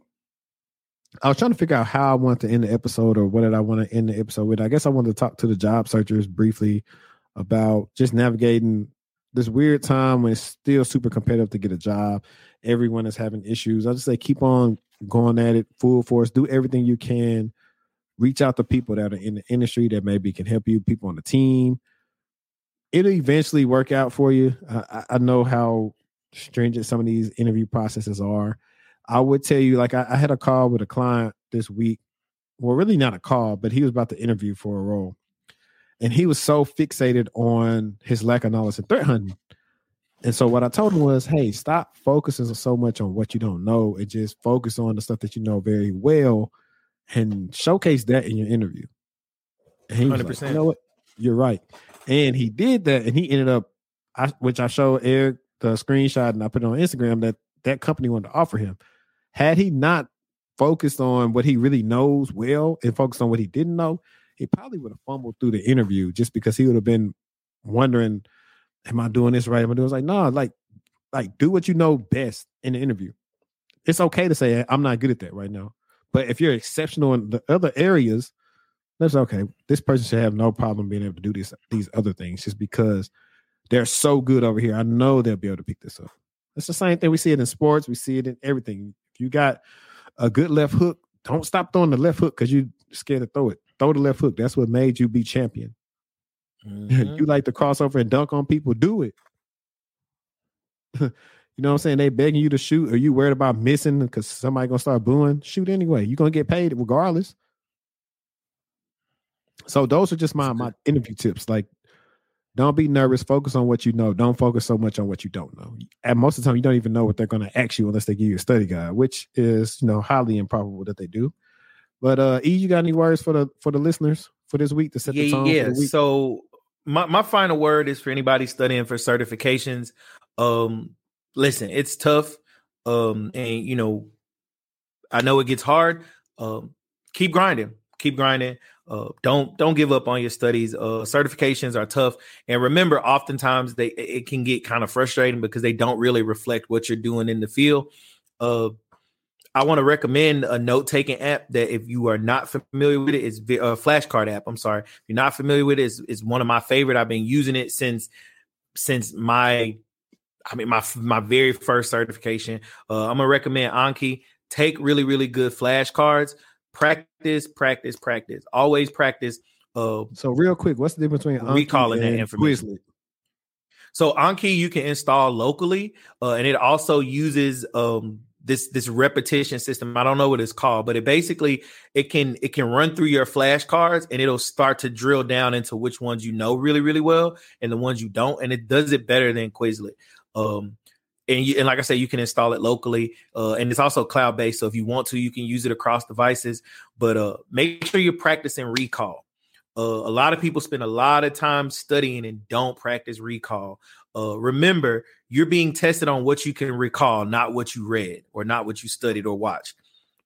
I was trying to figure out how I want to end the episode, or what did I want to end the episode with. I guess I wanted to talk to the job searchers briefly about just navigating this weird time when it's still super competitive to get a job. Everyone is having issues. I just say keep on going at it full force. Do everything you can. Reach out to people that are in the industry that maybe can help you, people on the team. It'll eventually work out for you. I know how stringent some of these interview processes are. I would tell you, like I had a call with a client this week. Well, really not a call, but he was about to interview for a role. And he was so fixated on his lack of knowledge in threat hunting. And so what I told him was, hey, stop focusing so much on what you don't know and just focus on the stuff that you know very well and showcase that in your interview. And he was 100%. Like, you know what? You're right. And he did that, and he ended up, which I showed Eric the screenshot, and I put it on Instagram, that company wanted to offer him. Had he not focused on what he really knows well and focused on what he didn't know, he probably would have fumbled through the interview just because he would have been wondering, am I doing this right? Am I doing this? Like, no, like do what you know best in the interview. It's okay to say, I'm not good at that right now. But if you're exceptional in the other areas, that's okay. This person should have no problem being able to do these other things just because they're so good over here. I know they'll be able to pick this up. It's the same thing. We see it in sports. We see it in everything. If you got a good left hook, don't stop throwing the left hook because you're scared to throw it. Throw the left hook. That's what made you be champion. Mm-hmm. You like to cross over and dunk on people, do it. You know what I'm saying? They begging you to shoot. Are you worried about missing because somebody going to start booing? Shoot anyway. You're going to get paid regardless. So those are just my interview tips. Like, don't be nervous. Focus on what you know. Don't focus so much on what you don't know. And most of the time, you don't even know what they're going to ask you unless they give you a study guide, which is, highly improbable that they do. But E, you got any words for the listeners for this week to set the tone? Yeah. For the week? So my final word is for anybody studying for certifications. Listen, it's tough. And I know it gets hard. Keep grinding. Don't give up on your studies. Certifications are tough. And remember, oftentimes it can get kind of frustrating because they don't really reflect what you're doing in the field. I want to recommend a note-taking app that if you are not familiar with it, it's a flashcard app. I'm sorry. If you're not familiar with it, it's one of my favorite. I've been using it since my very first certification. I'm going to recommend Anki. Take really, really good flashcards. Practice. Always practice. So real quick, what's the difference between Anki recalling that information? Quizlet? So Anki you can install locally, and it also uses this repetition system. I don't know what it's called, but it can run through your flashcards and it'll start to drill down into which ones you know really, really well and the ones you don't, and it does it better than Quizlet. And like I said, you can install it locally, and it's also cloud-based. So if you want to, you can use it across devices. But make sure you're practicing recall. A lot of people spend a lot of time studying and don't practice recall. Remember, you're being tested on what you can recall, not what you read or not what you studied or watched.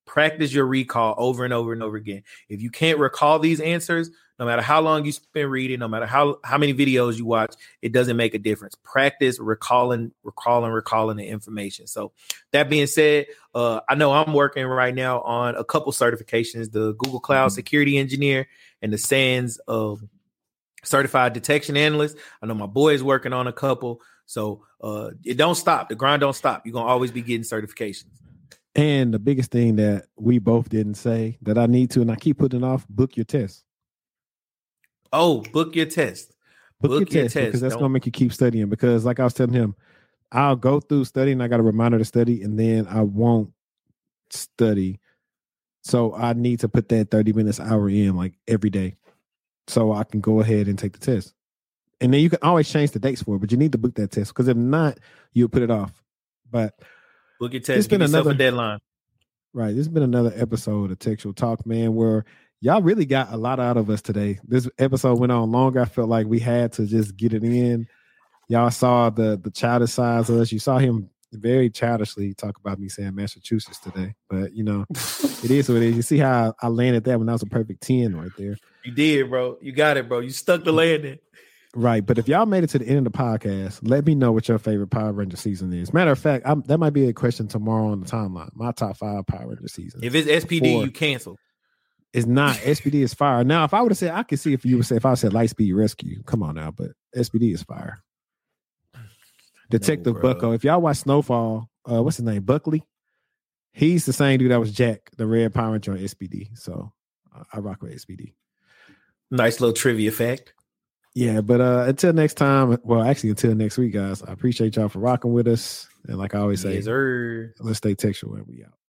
Practice your recall over and over and over again. If you can't recall these answers, no matter how long you spend reading, no matter how many videos you watch, it doesn't make a difference. Practice recalling the information. So that being said, I know I'm working right now on a couple certifications, the Google Cloud Security Engineer and the SANS Certified Detection Analyst. I know my boy is working on a couple. So it don't stop. The grind don't stop. You're going to always be getting certifications. And the biggest thing that we both didn't say that I need to, and I keep putting off, book your test. Oh, book your test. Book your test because that's going to make you keep studying. Because like I was telling him, I'll go through studying. I got a reminder to study, and then I won't study. So I need to put that 30 minutes, hour in like every day so I can go ahead and take the test. And then you can always change the dates for it, but you need to book that test because if not, you'll put it off. But book your test. Give yourself a deadline. Right. This has been another episode of Textual Talk, man, where y'all really got a lot out of us today. This episode went on longer. I felt like we had to just get it in. Y'all saw the childish sides of us. You saw him very childishly talk about me saying Massachusetts today. But, you know, it is what it is. You see how I landed that when that was a perfect 10 right there. You did, bro. You got it, bro. You stuck the landing. Right. But if y'all made it to the end of the podcast, let me know what your favorite Power Ranger season is. Matter of fact, that might be a question tomorrow on the timeline. My top 5 Power Ranger seasons. If it's SPD, you cancel. It's not. SPD is fire. Now, if I would have said, I could see if you would say, if I said Lightspeed Rescue, come on now, but SPD is fire. Detective Bucko. If y'all watch Snowfall, what's his name? Buckley. He's the same dude that was Jack, the red Power Ranger on SPD. So I rock with SPD. Nice little trivia fact. Yeah, but until next time, well, actually until next week, guys, I appreciate y'all for rocking with us. And like I always say, yes, sir. Let's stay textual and we out.